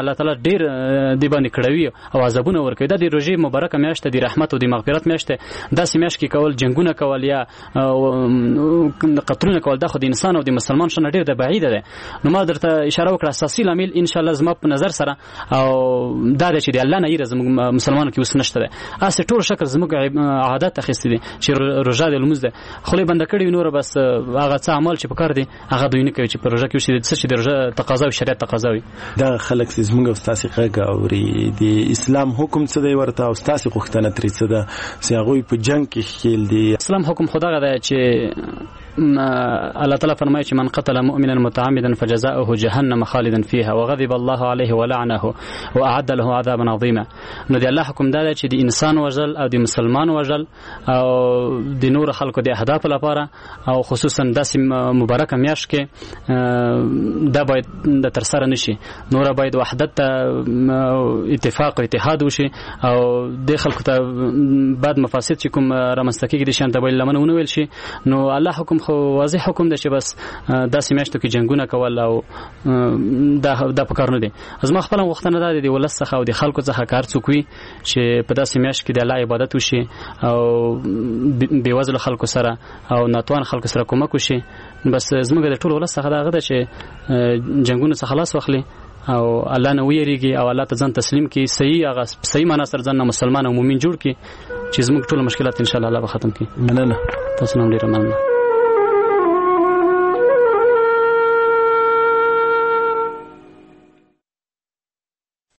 ډیر دی باندې کړوي او عذابونه ورکوي. دا د روژې مبارکه میاشت د رحمت او د مغفرت میاشت داسې میاشت کې کول جنگونه کول یا قتلونه کول دا خو د انسان او د مسلمان شنه ډیر د بعیده ده. نو ما درته اشاره وکړه اساسي لامل ان شاء الله زما په نظر سره او دا چې د الله نه یره زموږ مسلمانانو کې اوس نشته ده. اسه ټول شکل زموږ عادت اخیستي دي چې روژه د لمونځ ده خله بند کړي نور بس هغه څه عمل چې پکار دي هغه دوی نه کوي چې په روژه کې چې د روژه تقاضا او شریعت تقاضا وي. دا خلک زموږ استاسي غږ اوري د اسلام حکم څه دی ورته او استاسي غوښتنه ترې څه ده چې هغه په جنگ کې خېل دي. اسلام حکم خدای غواړي چې الله تعالی فرمایي چې من قتل مؤمنا متعمدا فجزاؤه جهنم خالدا فيها وغضب الله عليه ولعنه واعد له عذابا عظيما. نو دی الله حکم دا چې د انسان وژل او د مسلمان وژل او د نور خلکو د اهداف لپاره او خصوصا داسې مبارکه میاشت کې دا باید د تر سره نشي. نور باید وحدت اتفاق او اتحاد وشي او د خلکو ته بعد مفاسد چې کوم رامنځته کېږي د شان ته بل لمن ونویل شي. نو الله حکم خو واضح حکم دی چې بس داسې میاشتو کې جنگونه کول او دا په کار نه دي. زما خپل وختونه دا دي ولس څخه او د خلکو څخه کار څوک وي چې په داسې میاشت کې د الله عبادت وشي او بېوزلو خلکو سره او ناتوان خلکو سره کومک وشي. بس زموږ د ټول ولس څخه دا غده چې جنگونه څخه خلاص واخلي او الله نه ویریږي او الله ته ځان تسلیم کړي صحیح معنا سره ځان مسلمان او مؤمن جوړ کړي چې زموږ ټول مشکلات ان شاء الله به ختم کړي. مننه. تاسو نن ډیر مننه.